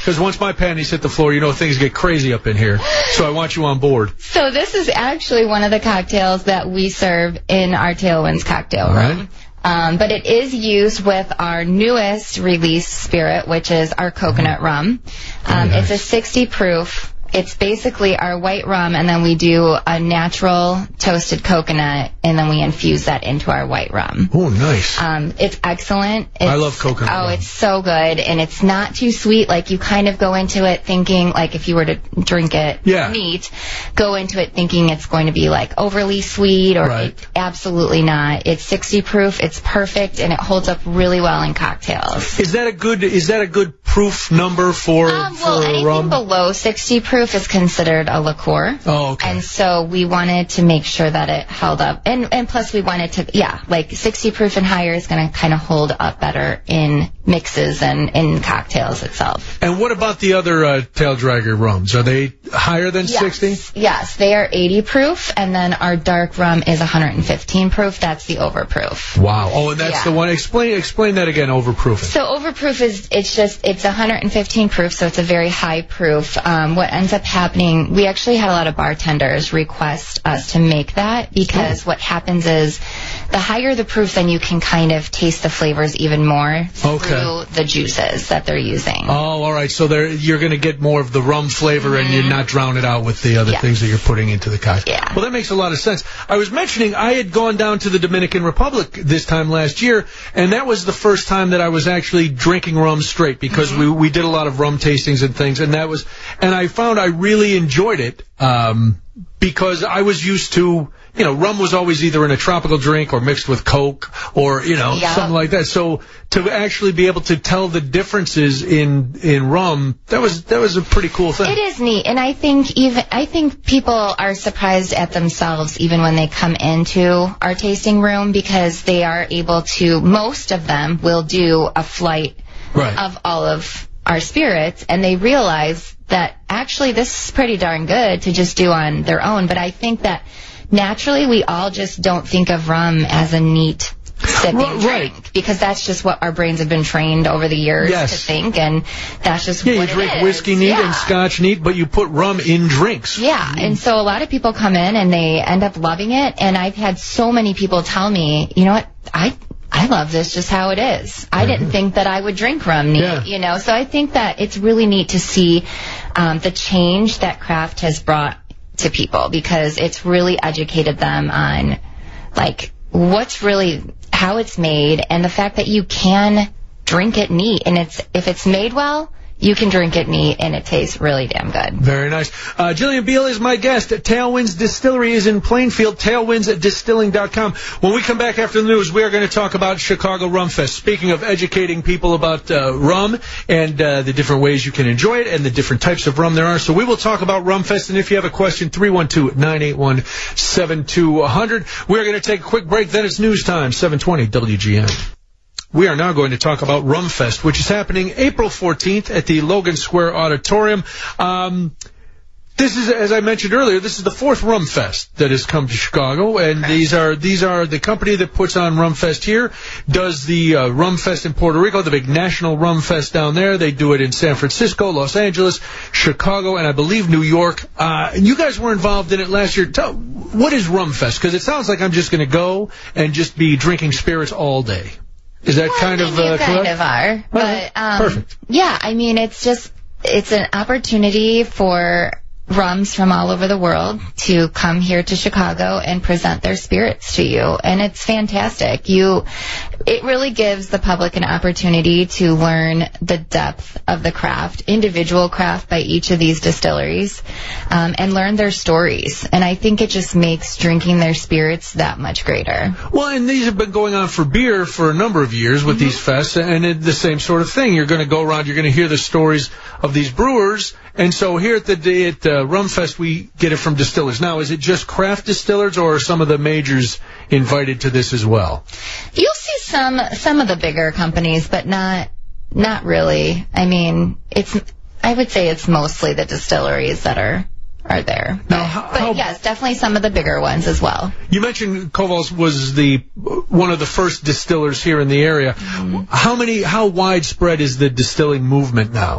Because once my panties hit the floor, you know things get crazy up in here. So I want you on board. So this is actually one of the cocktails that we serve in our Tailwinds cocktail All room. right. Um, but it is used with our newest release spirit, which is our coconut rum. Um, nice. It's a sixty proof. It's basically our white rum, and then we do a natural toasted coconut, and then we infuse that into our white rum. Oh, nice. Um, it's excellent. It's, I love coconut Oh, rum. it's so good, and it's not too sweet. Like, you kind of go into it thinking, like, if you were to drink it Yeah. neat, go into it thinking it's going to be, like, overly sweet, or Right. it, absolutely not. It's sixty proof, it's perfect, and it holds up really well in cocktails. Is that a good? Is that a good proof number for Um, for well, anything rum? below sixty proof is considered a liqueur. Oh, okay. And so we wanted to make sure that it held up. And and plus we wanted to, yeah, like sixty proof and higher is going to kind of hold up better in mixes and in cocktails itself. And what about the other uh, tail dragger rums? Are they higher than Yes. sixty? Yes, they are eighty proof, and then our dark rum is one hundred fifteen proof. That's the overproof. Wow. Oh, and that's Yeah. the one. Explain explain that again. Overproofing. So overproof is, it's just, it's one hundred fifteen proof, so it's a very high proof. Um, what ends up happening, we actually had a lot of bartenders request us to make that, because what happens is the higher the proof, then you can kind of taste the flavors even more Okay. through the juices that they're using. Oh, all right. So there, you're going to get more of the rum flavor, and you're not drown it out with the other Yeah. things that you're putting into the cocktail. Yeah. Well, that makes a lot of sense. I was mentioning I had gone down to the Dominican Republic this time last year, and that was the first time that I was actually drinking rum straight, because we we did a lot of rum tastings and things, and that was, and I found I really enjoyed it. Um, because I was used to, you know, rum was always either in a tropical drink or mixed with Coke or, you know, Yeah. something like that. So to actually be able to tell the differences in in rum, that was that was a pretty cool thing. It is neat, and I think even I think people are surprised at themselves even when they come into our tasting room, because they are able to. Most of them will do a flight Right. of all of our spirits, and they realize that actually this is pretty darn good to just do on their own. But I think that naturally we all just don't think of rum as a neat sipping Right, drink, right. because that's just what our brains have been trained over the years Yes. to think, and that's just Yeah, you what it drink is. whiskey neat Yeah. and scotch neat, but you put rum in drinks. Yeah, and so a lot of people come in and they end up loving it, and I've had so many people tell me, you know what, I I love this just how it is. I didn't think that I would drink rum neat, Yeah. you know, so I think that it's really neat to see um, the change that craft has brought to people, because it's really educated them on, like, what's really, how it's made, and the fact that you can drink it neat, and it's if it's made well, you can drink it neat, and it tastes really damn good. Very nice. Uh, Jillian Beal is my guest. Tailwinds Distillery is in Plainfield. tailwinds distilling dot com. When we come back after the news, we are going to talk about Chicago Rum Fest. Speaking of educating people about uh, rum and uh, the different ways you can enjoy it and the different types of rum there are. So we will talk about Rum Fest. And if you have a question, three one two, nine eight one, seven two zero zero. We're going to take a quick break. Then it's news time, seven twenty W G N. We are now going to talk about Rum Fest, which is happening April fourteenth at the Logan Square Auditorium. Um, this is, as I mentioned earlier, this is the fourth Rum Fest that has come to Chicago, and these are these are the company that puts on Rum Fest here, does the uh, Rum Fest in Puerto Rico, the big national Rum Fest down there. They do it in San Francisco, Los Angeles, Chicago, and I believe New York. Uh, and you guys were involved in it last year. Tell, what is Rum Fest? Because it sounds like I'm just going to go and just be drinking spirits all day. Is that Well, kind I of mean, you uh, kind correct? of are, but um, Perfect. Yeah, I mean, it's just it's an opportunity for rums from all over the world to come here to Chicago and present their spirits to you, and it's fantastic. You, it really gives the public an opportunity to learn the depth of the craft, individual craft by each of these distilleries, um, and learn their stories. And I think it just makes drinking their spirits that much greater. Well, and these have been going on for beer for a number of years with these fests, and it, the same sort of thing. You're going to go around, you're going to hear the stories of these brewers, and so here at the at uh, Rum Fest, we get it from distillers. Now, is it just craft distillers, or are some of the majors invited to this as well? You'll see some some of the bigger companies, but not not really. I mean, it's I would say it's mostly the distilleries that are are there. Now, But, how- but how- yes, definitely some of the bigger ones as well. You mentioned Koval's was the one of the first distillers here in the area. How many? How widespread is the distilling movement now?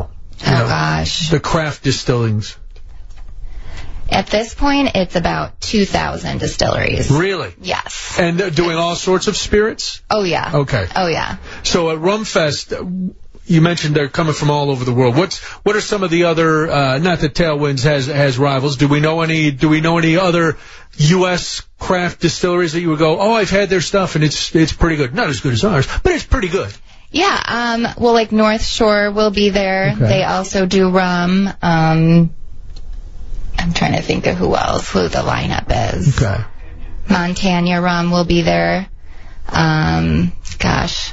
you Oh, know, gosh. the craft distillings? At this point, it's about two thousand distilleries. Really? Yes. And uh, doing all sorts of spirits? Oh, yeah. Okay. Oh, yeah. So at Rumfest, you mentioned they're coming from all over the world. What's what are some of the other? Uh, not that Tailwinds has has rivals. Do we know any? Do we know any other U S craft distilleries that you would go, oh, I've had their stuff and it's it's pretty good. Not as good as ours, but it's pretty good. Yeah. Um. Well, like North Shore will be there. Okay. They also do rum. Um. I'm trying to think of who else, who the lineup is. Okay. Montana Rum will be there. Um. Gosh.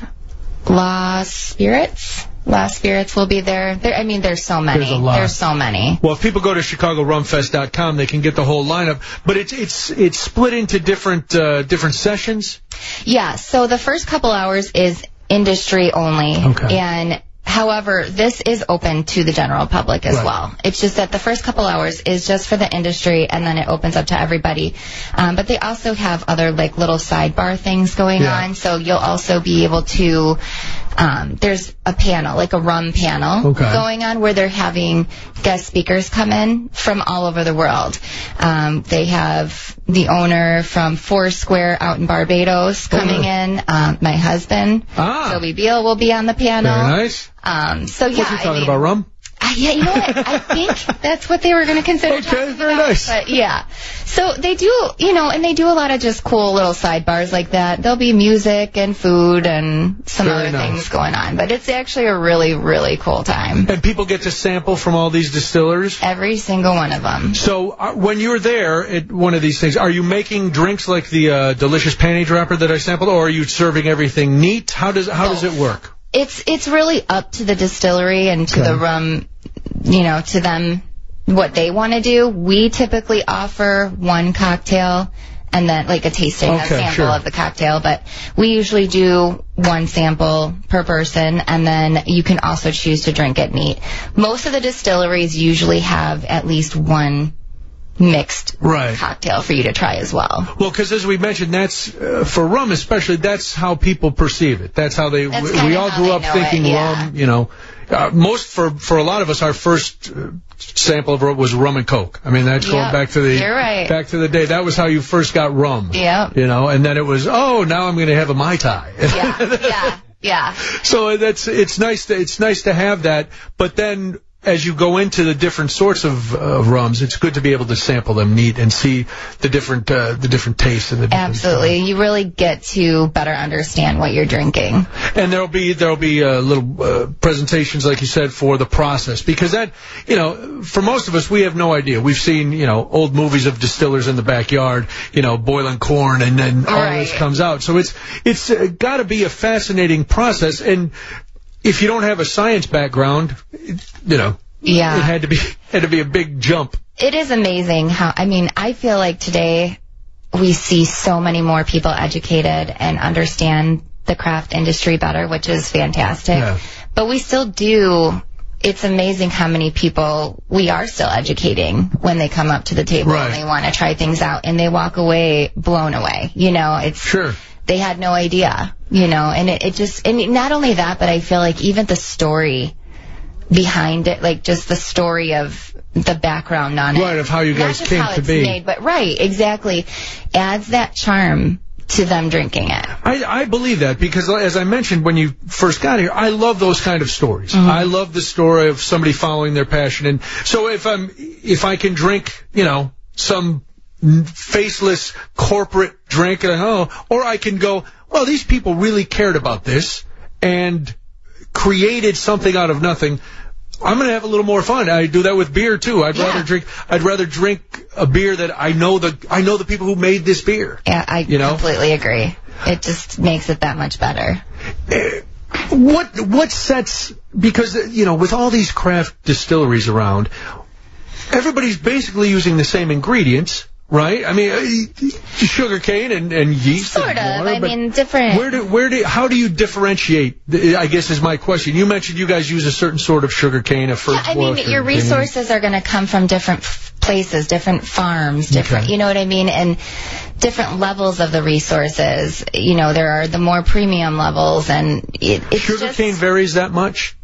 Lost Spirits. Lost Spirits will be there. there. I mean, there's so many. There's a lot. There's so many. Well, if people go to Chicago Rum Fest dot com, they can get the whole lineup. But it's it's it's split into different uh, different sessions. Yeah. So the first couple hours is industry only. Okay. And however, this is open to the general public as Right. well. It's just that the first couple hours is just for the industry, and then it opens up to everybody. Um, but they also have other like little sidebar things going Yeah. on. So you'll also be able to. Um, there's a panel, like a rum panel, Okay. going on where they're having guest speakers come in from all over the world. Um, they have the owner from Foursquare out in Barbados coming Oh. in. Um, my husband, Ah. Toby Beal, will be on the panel. Very nice. Um, so yeah, What you I talking mean, about, rum? Uh, yeah, you know what? I think that's what they were going to consider. Okay, talking very about, nice. But yeah, so they do, you know, and they do a lot of just cool little sidebars like that. There'll be music and food and some Very other nice. things going on, but it's actually a really, really cool time. And people get to sample from all these distillers. Every single one of them. So uh, when you're there at one of these things, are you making drinks like the uh, delicious panty dropper that I sampled, or are you serving everything neat? How does how does it work? It's it's really up to the distillery and to Okay. the rum, you know, to them what they want to do. We typically offer one cocktail and then like a tasting, a Okay, sample sure. of the cocktail, but we usually do one sample per person, and then you can also choose to drink it neat. Most of the distilleries usually have at least one mixed Right. cocktail for you to try as well. Well, because as we mentioned, that's uh, for rum especially. That's how people perceive it. That's how they. That's we, kinda we all how grew they up know thinking it, yeah. rum. You know, uh, most for for a lot of us, our first uh, sample of rum was rum and coke. I mean, that's going Yep, back to the you're right. back to the day. That was how you first got rum. Yep. You know, and then it was, oh, now I'm going to have a Mai Tai. Yeah, yeah, yeah. So that's it's nice to it's nice to have that, but then as you go into the different sorts of uh, rums, it's good to be able to sample them neat and see the different uh, the different tastes and the different Absolutely. You really get to better understand what you're drinking. And there'll be there'll be uh, little uh, presentations, like you said, for the process, because that, you know, for most of us, we have no idea. We've seen, you know, old movies of distillers in the backyard, you know, boiling corn, and then all Right. this comes out. So it's it's uh, got to be a fascinating process, and if you don't have a science background, it, you know, Yeah. it had to be had to be a big jump. It is amazing how, I mean, I feel like today we see so many more people educated and understand the craft industry better, which is fantastic. Yeah. But we still do, it's amazing how many people we are still educating when they come up to the table Right. and they want to try things out, and they walk away blown away. You know, it's, Sure. they had no idea, you know, and it, it just, and not only that, but I feel like even the story behind it, like just the story of the background on it. Right, of how you Not guys just came how to it's be. made, but right, exactly, adds that charm to them drinking it. I, I believe that because, as I mentioned when you first got here, I love those kind of stories. Mm-hmm. I love the story of somebody following their passion. And so if I'm, if I can drink, you know, some faceless corporate drink, and oh, or I can go, well, these people really cared about this and created something out of nothing. I'm going to have a little more fun. I do that with beer too. I'd Yeah. rather drink. I'd rather drink a beer that I know the I know the people who made this beer. Yeah, I You know? completely agree. It just makes it that much better. What what sets, because, you know, with all these craft distilleries around, everybody's basically using the same ingredients, right? I mean, uh, sugar cane and, and yeast. Sort and of. water, I but mean, different. Where do where do how do you differentiate? I guess is my question. You mentioned you guys use a certain sort of sugar cane, a first. Yeah, I mean, your resources are going to come from different f- places, different farms, different, Okay. you know what I mean? And different levels of the resources. You know, there are the more premium levels, and it, it's Sugar just... cane varies that much.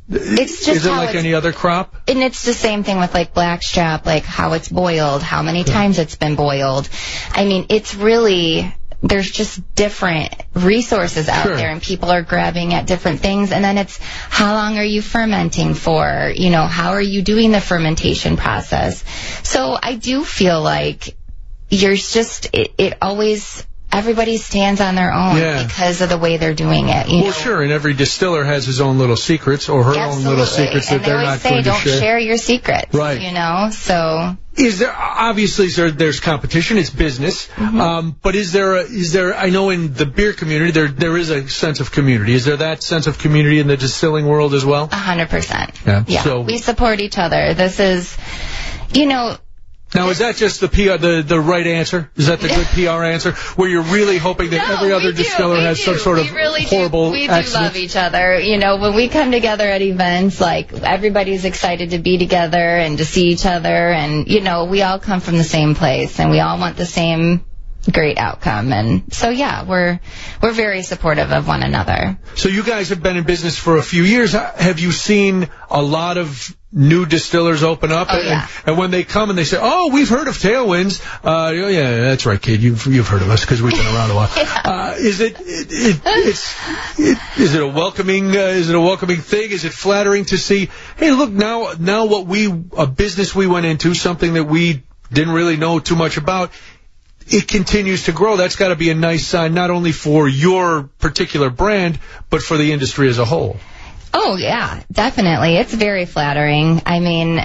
It's just is it how like it's- any other crop? And it's the same thing with like blackstrap, like how it's boiled, how many times it's been boiled. I mean, it's really, there's just different resources out Sure. there, and people are grabbing at different things. And then it's, how long are you fermenting for? You know, how are you doing the fermentation process? So I do feel like you're just, it, it always, everybody stands on their own Yeah. because of the way they're doing it. You Well, know? sure, and every distiller has his own little secrets or her Absolutely. own little secrets that and they they're always not say, going to don't share. share your secrets. Right. You know, so Is there obviously there, there's competition? It's business, Mm-hmm. um, but is there a, is there? I know in the beer community there there is a sense of community. Is there that sense of community in the distilling world as well? A hundred percent. Yeah, Yeah. so- We support each other. This is, you know, Now, is that just the P R, the the right answer? Is that the good P R answer? Where you're really hoping that no, every other we do, distiller we has do. some sort of we really horrible do. We do accident? love each other. You know, when we come together at events, like everybody's excited to be together and to see each other, and you know, we all come from the same place, and we all want the same great outcome. And so, yeah, we're we're very supportive of one another. So you guys have been in business for a few years. Have you seen a lot of new distillers open up? Oh, and, yeah. and when they come and they say, "Oh, we've heard of Tailwinds," uh, oh, yeah, that's right, kid. You've you've heard of us because we've been around a while. Yeah. uh, is it, it, it it's it, is it a welcoming uh, is it a welcoming thing? Is it flattering to see? Hey, look now now what we a business we went into, something that we didn't really know too much about. It continues to grow. That's got to be a nice sign, not only for your particular brand, but for the industry as a whole. Oh yeah, definitely. It's very flattering. I mean,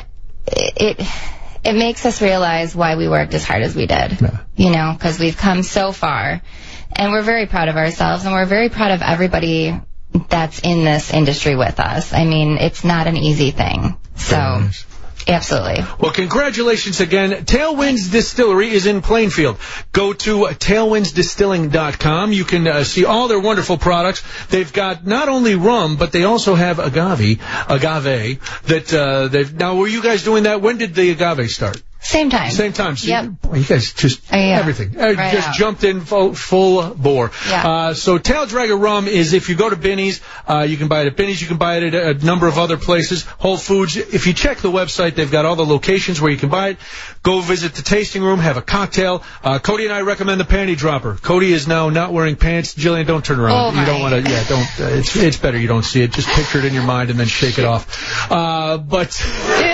it it makes us realize why we worked as hard as we did. Yeah. You know, because we've come so far, and we're very proud of ourselves, and we're very proud of everybody that's in this industry with us. I mean, it's not an easy thing. So, nice. Absolutely. Well, congratulations again. Tailwinds Distillery is in Plainfield. Go to tailwinds distilling dot com. You can uh, see all their wonderful products. They've got not only rum, but they also have agave, agave. That uh, they've now. Were you guys doing that? When did the agave start? Same time. Same time. So Yep. you, boy, you guys just Oh, yeah. everything. Uh, Right just out. jumped in full, full bore. Yeah. Uh, so Tail Dragger Rum is, if you go to Binny's, uh, you can buy it at Binny's. You can buy it at a number of other places. Whole Foods. If you check the website, they've got all the locations where you can buy it. Go visit the tasting room. Have a cocktail. Uh, Cody and I recommend the panty dropper. Cody is now not wearing pants. Jillian, don't turn around. Oh, you don't my. want to. Yeah, don't. Uh, it's it's better you don't see it. Just picture it in your mind and then shake it off. Uh, but.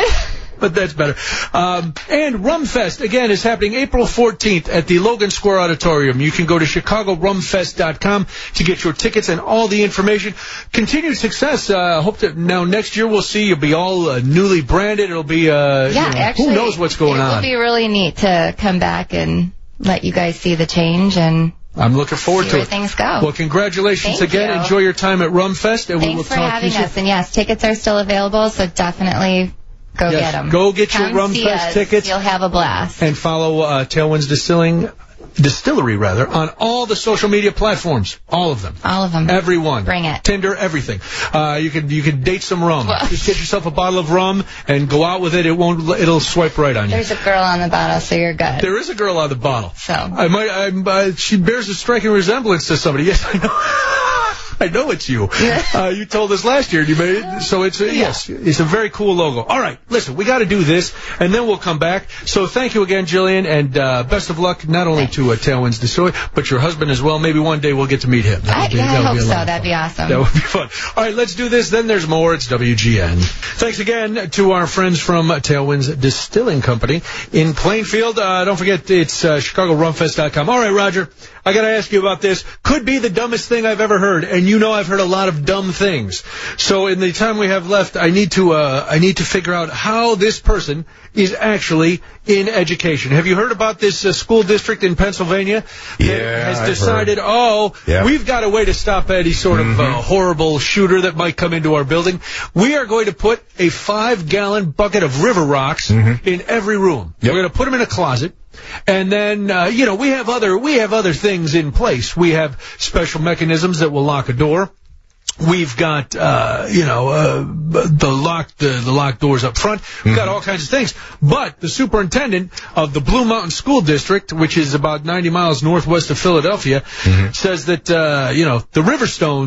But that's better. Um, and Rumfest, again, is happening April fourteenth at the Logan Square Auditorium. You can go to chicago rum fest dot com to get your tickets and all the information. Continued success. Uh, hope that now next year we'll see you'll be all uh, newly branded. It'll be, uh, Yeah, you know, actually, who knows what's going it on. will be really neat to come back and let you guys see the change and I'm looking forward see to where it. things go. Well, congratulations Thank again. you. Enjoy your time at Rumfest, and we will Thanks for talk having to you us. And yes, tickets are still available, so definitely go Yes, get them. go get your Come see Rumfest us. tickets. You'll have a blast. And follow uh, Tailwinds Distilling, Distillery rather, on all the social media platforms, all of them. All of them. Everyone. Bring it. Tinder, everything. Uh, you can you can date some rum. Well- Just get yourself a bottle of rum and go out with it. It won't. It'll swipe right on you. There's a girl on the bottle, so you're good. There is a girl on the bottle. So. I might. I'm, uh, she bears a striking resemblance to somebody. Yes, I know. I know it's you. Uh, you told us last year. You made it. So it's a, yes, it's a very cool logo. All right, listen, we got to do this, and then we'll come back. So thank you again, Jillian, and uh, best of luck not only to uh, Tailwinds Distillery, but your husband as well. Maybe one day we'll get to meet him. That I, would be- yeah, that I would hope be a so. lot of That'd fun. be awesome. That would be fun. All right, let's do this. Then there's more. It's W G N. Thanks again to our friends from Tailwinds Distilling Company in Plainfield. Uh, don't forget, it's uh, chicago rum fest dot com. All right, Roger, I got to ask you about this. Could be the dumbest thing I've ever heard, and you know I've heard a lot of dumb things. So in the time we have left, I need to uh, I need to figure out how this person is actually in education. Have you heard about this uh, school district in Pennsylvania that Yeah, has I've decided, heard. oh, Yeah. we've got a way to stop any sort of uh, horrible shooter that might come into our building. We are going to put a five-gallon bucket of river rocks in every room. Yep. We're going to put them in a closet. And then, uh, you know, we have other we have other things in place. We have special mechanisms that will lock a door. We've got, uh, you know, uh, the locked uh, the locked doors up front. We've got all kinds of things. But the superintendent of the Blue Mountain School District, which is about ninety miles northwest of Philadelphia, says that, uh, you know, the Riverstones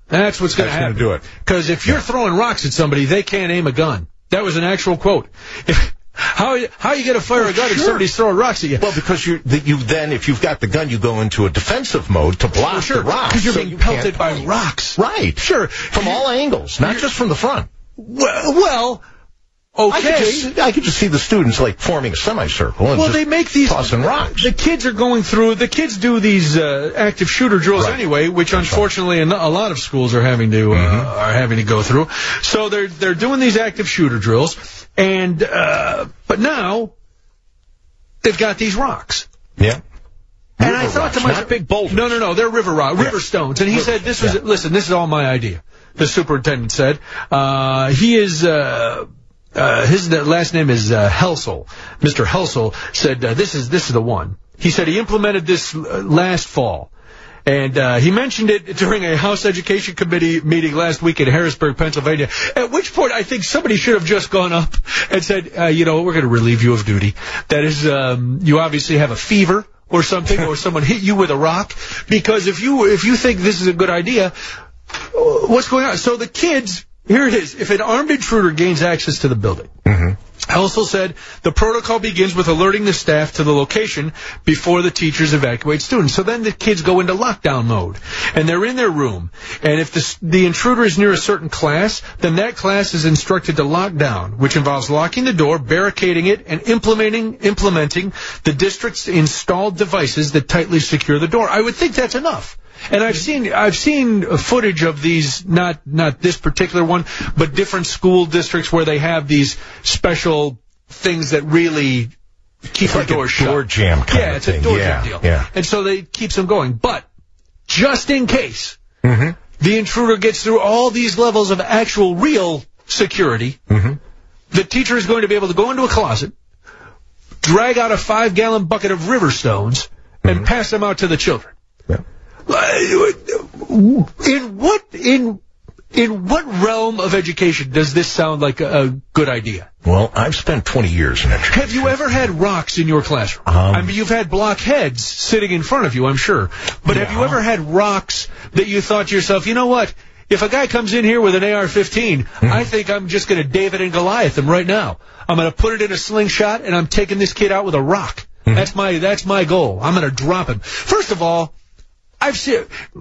That's what's going to happen. That's going to do it. Because if you're yeah. throwing rocks at somebody, they can't aim a gun. That was an actual quote. If, how how are you going to fire well, a gun sure. if somebody's throwing rocks at you? Well, because you you then, if you've got the gun, you go into a defensive mode to block well, sure. the rocks. Because you're so being you pelted by rocks. Right. Sure. From all angles, not just from the front. Well, well okay. I could, just, I could just see the students, like, forming a semicircle and well, just they make these, tossing rocks. The kids are going through, the kids do these uh, active shooter drills right. anyway, which That's unfortunately right. a lot of schools are having to uh, mm-hmm. are having to go through. So they're they're doing these active shooter drills, and uh, but now they've got these rocks. Yeah. And river I thought rocks, to myself, not big boulders. No, no, no, they're river rock, river yeah. stones. And he river, said, "This was yeah. listen. This is all my idea." The superintendent said, uh, "He is." Uh, Uh, his last name is uh, Helsel. Mister Helsel said, uh, this is this is the one. He said he implemented this uh, last fall. And uh, he mentioned it during a House Education Committee meeting last week in Harrisburg, Pennsylvania, at which point I think somebody should have just gone up and said, uh, you know, we're going to relieve you of duty. That is, um, you obviously have a fever or something, or someone hit you with a rock. Because if you if you think this is a good idea, what's going on? So the kids... Here it is. If an armed intruder gains access to the building, mm-hmm. Helsel said the protocol begins with alerting the staff to the location before the teachers evacuate students. So then the kids go into lockdown mode, and they're in their room. And if the, the intruder is near a certain class, then that class is instructed to lock down, which involves locking the door, barricading it, and implementing implementing the district's installed devices that tightly secure the door. I would think that's enough. And I've seen I've seen footage of these, not not this particular one, but different school districts where they have these special things that really keep the like door shut. Door jam kind yeah, of it's thing. a door yeah, jam deal. Yeah. And so they keeps them going. But just in case mm-hmm. the intruder gets through all these levels of actual real security, mm-hmm. the teacher is going to be able to go into a closet, drag out a five-gallon bucket of river stones, and mm-hmm. pass them out to the children. Yeah. In what in in what realm of education does this sound like a, a good idea? Well, I've spent twenty years in education. Have you ever had rocks in your classroom? Um, I mean, you've had blockheads sitting in front of you, I'm sure. But yeah. have you ever had rocks that you thought to yourself, you know what? If a guy comes in here with an A R fifteen, mm-hmm. I think I'm just going to David and Goliath him right now. I'm going to put it in a slingshot, and I'm taking this kid out with a rock. Mm-hmm. That's my that's my goal. I'm going to drop him. First of all, I've seen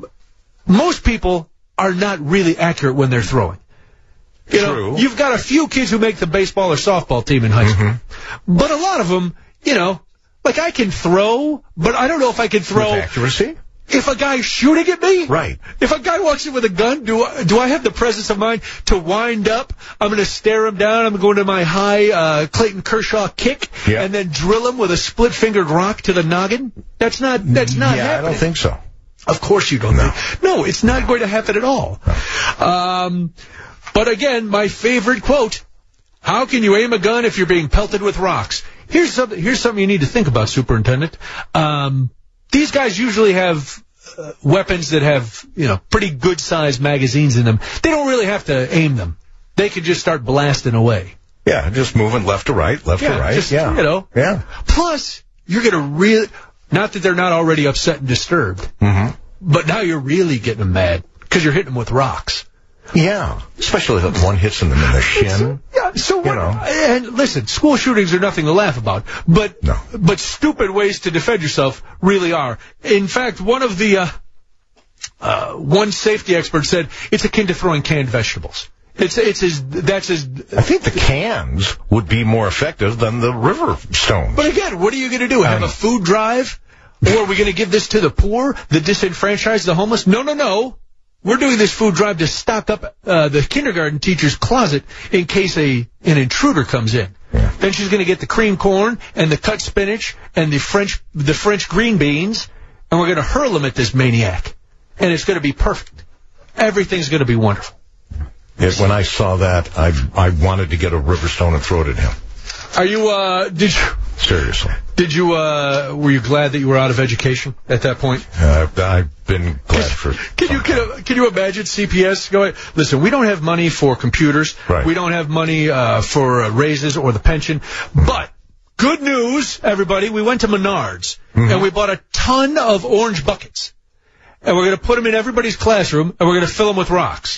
most people are not really accurate when they're throwing. You True. know, you've got a few kids who make the baseball or softball team in high school, mm-hmm. but a lot of them, you know, like I can throw, but I don't know if I can throw with accuracy. If a guy's shooting at me, right? If a guy walks in with a gun, do I, do I have the presence of mind to wind up? I'm going to stare him down. I'm going to my high uh, Clayton Kershaw kick, yeah. and then drill him with a split-fingered rock to the noggin. That's not. That's not. Yeah, happening. I don't think so. Of course you don't no. think. No, it's not going to happen at all. No. Um, but again, my favorite quote: "How can you aim a gun if you're being pelted with rocks?" Here's something. Here's something you need to think about, Superintendent. Um, these guys usually have uh, weapons that have, you know, pretty good-sized magazines in them. They don't really have to aim them. They can just start blasting away. Yeah, just moving left to right, left yeah, to right. Just, yeah, you know. Yeah. Plus, you're going to really. Not that they're not already upset and disturbed, mm-hmm. but now you're really getting them mad because you're hitting them with rocks. Yeah, especially if one hits them in the shin. Yeah, so what, you know. And listen, school shootings are nothing to laugh about, but no. but stupid ways to defend yourself really are. In fact, one of the uh, uh, one safety expert said it's akin to throwing canned vegetables. It's it's as that's as. I think the cans would be more effective than the river stones. But again, what are you going to do? Have um, a food drive, or are we going to give this to the poor, the disenfranchised, the homeless? No, no, no. We're doing this food drive to stock up uh, the kindergarten teacher's closet in case a an intruder comes in. Yeah. Then she's going to get the cream corn and the cut spinach and the French the French green beans, and we're going to hurl them at this maniac, and it's going to be perfect. Everything's going to be wonderful. It, when I saw that, I I wanted to get a river stone and throw it at him. Are you, uh, did you... Seriously. Did you, uh, were you glad that you were out of education at that point? Uh, I've been glad for... Can you, can, can you imagine C P S going, listen, we don't have money for computers. Right. We don't have money, uh, for uh, raises or the pension. But, good news, everybody, we went to Menards, mm-hmm. and we bought a ton of orange buckets. and we're going to put them in everybody's classroom, and we're going to fill them with rocks.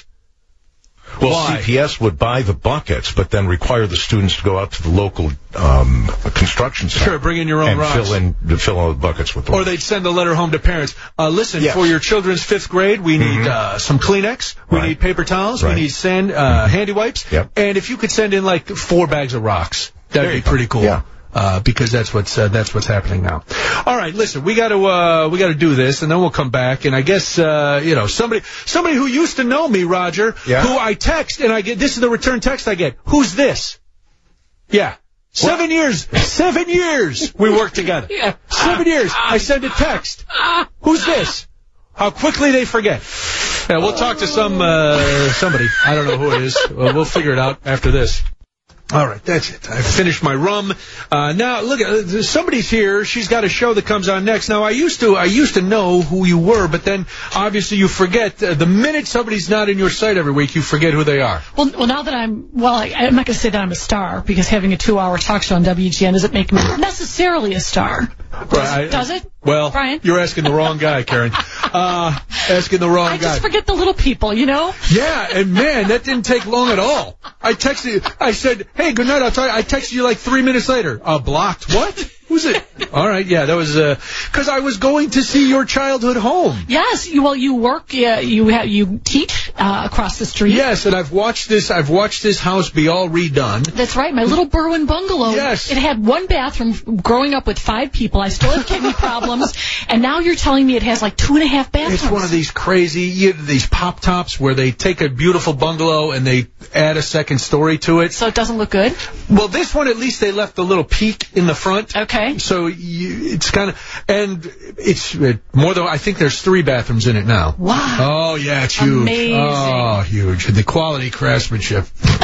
Well, Why? C P S would buy the buckets, but then require the students to go out to the local um, construction site. Sure, bring in your own and rocks. fill in to fill in the buckets with the Or they'd send a letter home to parents. Uh, listen, Yes. for your children's fifth grade, we need Mhm. uh, some Kleenex, we Right. need paper towels, Right. we need sand, uh, handy wipes, Yep. and if you could send in like four bags of rocks, that'd There be you go. pretty cool. Yeah. Uh, because that's what's uh, that's what's happening now. All right, listen, we got to uh, we got to do this, and then we'll come back. And I guess uh, you know somebody somebody who used to know me, Roger, Yeah. who I text, and I get this is the return text I get. Who's this? Yeah, seven years, seven years we worked together. Yeah. Seven years. I send a text. Who's this? How quickly they forget. Yeah, we'll talk to some uh, somebody. I don't know who it is. Well, we'll figure it out after this. All right, that's it. I finished my rum. Uh, now, look, uh, somebody's here. She's got a show that comes on next. Now, I used to, I used to know who you were, but then obviously you forget. Uh, the minute somebody's not in your sight every week, you forget who they are. Well, well, now that I'm, well, I, I'm not going to say that I'm a star, because having a two-hour talk show on W G N doesn't make me necessarily a star. Right. Does it? Well, Brian? you're asking the wrong guy, Karen. Uh, asking the wrong I guy. just forget the little people, you know? Yeah, and man, that didn't take long at all. I texted you. I said, hey, good night, I'll tell you. I texted you like three minutes later. Uh, blocked. What? Who's it? All right, yeah, that was, uh, because I was going to see your childhood home. Yes, you, well, you work, uh, you ha you teach uh, across the street. Yes, and I've watched this, I've watched this house be all redone. That's right, my little Berwyn bungalow. Yes. It had one bathroom. Growing up with five people, I still have kidney problems, and now you're telling me it has like two and a half bathrooms. It's one of these crazy, you, these pop tops where they take a beautiful bungalow and they add a second story to it. So it doesn't look good? Well, this one, at least they left a little peak in the front. Okay. So you, it's kind of, and it's uh, more than, I think there's three bathrooms in it now. Wow. Oh, yeah, it's huge. Amazing. Oh, huge. The quality craftsmanship.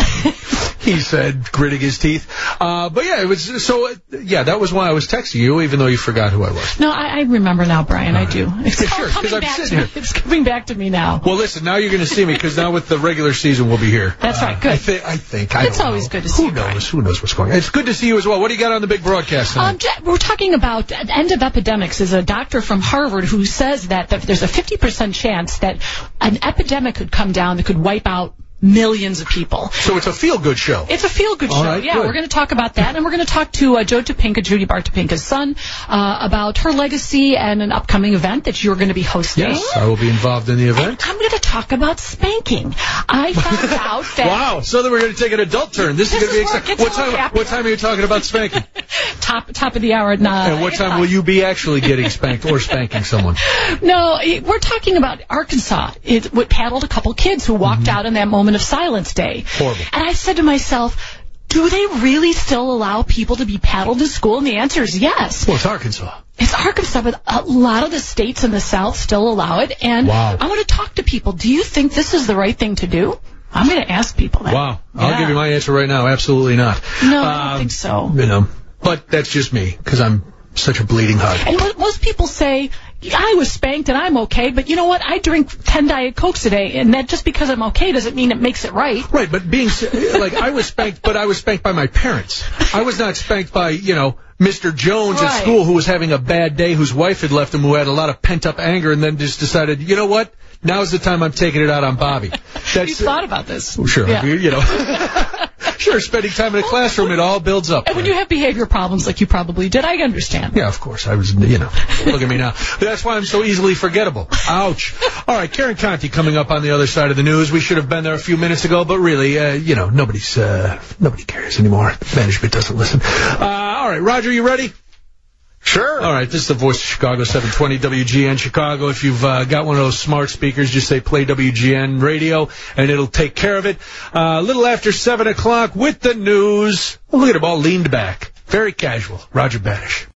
He said, gritting his teeth. Uh, but yeah, it was, so, uh, yeah, that was why I was texting you, even though you forgot who I was. No, I, I remember now, Brian. I do. It's Yeah, all sure, 'cause coming I'm back sitting to me. here. It's coming back to me now. Well, listen, now you're going to see me, because now with the regular season, we'll be here. That's right, good. I, thi- I think. I It's don't always know. good to see Who you, Brian. knows? Who knows what's going on? It's good to see you as well. What do you got on the big broadcast tonight? Um, Je- we're talking about the end of epidemics. Is a doctor from Harvard who says that, that there's a fifty percent chance that an epidemic could come down that could wipe out millions of people. So it's a feel-good show. It's a feel-good All show. right, yeah, good. we're going to talk about that, and we're going to talk to uh, Joe Topinka, Judy Bart Topinka's son, uh, about her legacy and an upcoming event that you're going to be hosting. Yes, I will be involved in the event. I'm going to talk about spanking. I found out that Wow, so then we're going to take an adult turn. This, This is going to be is where it exciting. gets What all time? happy. What time are you talking about spanking? top top of the hour at nine. And what time will you be actually getting spanked or spanking someone? No, it, we're talking about Arkansas. It, it paddled a couple kids who walked out in that moment of silence day. Horrible. And I said to myself, do they really still allow people to be paddled in school? And the answer is yes. Well, it's Arkansas. It's Arkansas, but a lot of the states in the South still allow it. And Wow. I want to talk to people. Do you think this is the right thing to do? I'm going to ask people that. Wow. I'll Yeah. give you my answer right now. Absolutely not. No, I don't Um, think so. You know, but that's just me, because I'm such a bleeding heart. And mo- most people say, I was spanked and I'm okay, but you know what? I drink ten Diet Cokes a day, and that just because I'm okay doesn't mean it makes it right. Right, but being, s- like, I was spanked, but I was spanked by my parents. I was not spanked by, you know, Mister Jones at Right. school, who was having a bad day, whose wife had left him, who had a lot of pent-up anger, and then just decided, you know what? Now's the time I'm taking it out on Bobby. That's, You thought about this. Well, sure, Yeah. you you know. Sure, spending time in a classroom, it all builds up. And when you have behavior problems like you probably did, I understand. Yeah, of course. I was, you know, look at me now. That's why I'm so easily forgettable. Ouch. All right, Karen Conti coming up on the other side of the news. We should have been there a few minutes ago, but really, uh, you know, nobody's, uh, nobody cares anymore. Management doesn't listen. Uh, all right, Roger, you ready? Sure. All right, this is the voice of Chicago, seven twenty W G N Chicago. If you've uh, got one of those smart speakers, just say play W G N radio, and it'll take care of it. Uh, a little after seven o'clock with the news. Look at him all leaned back. Very casual. Roger Banish.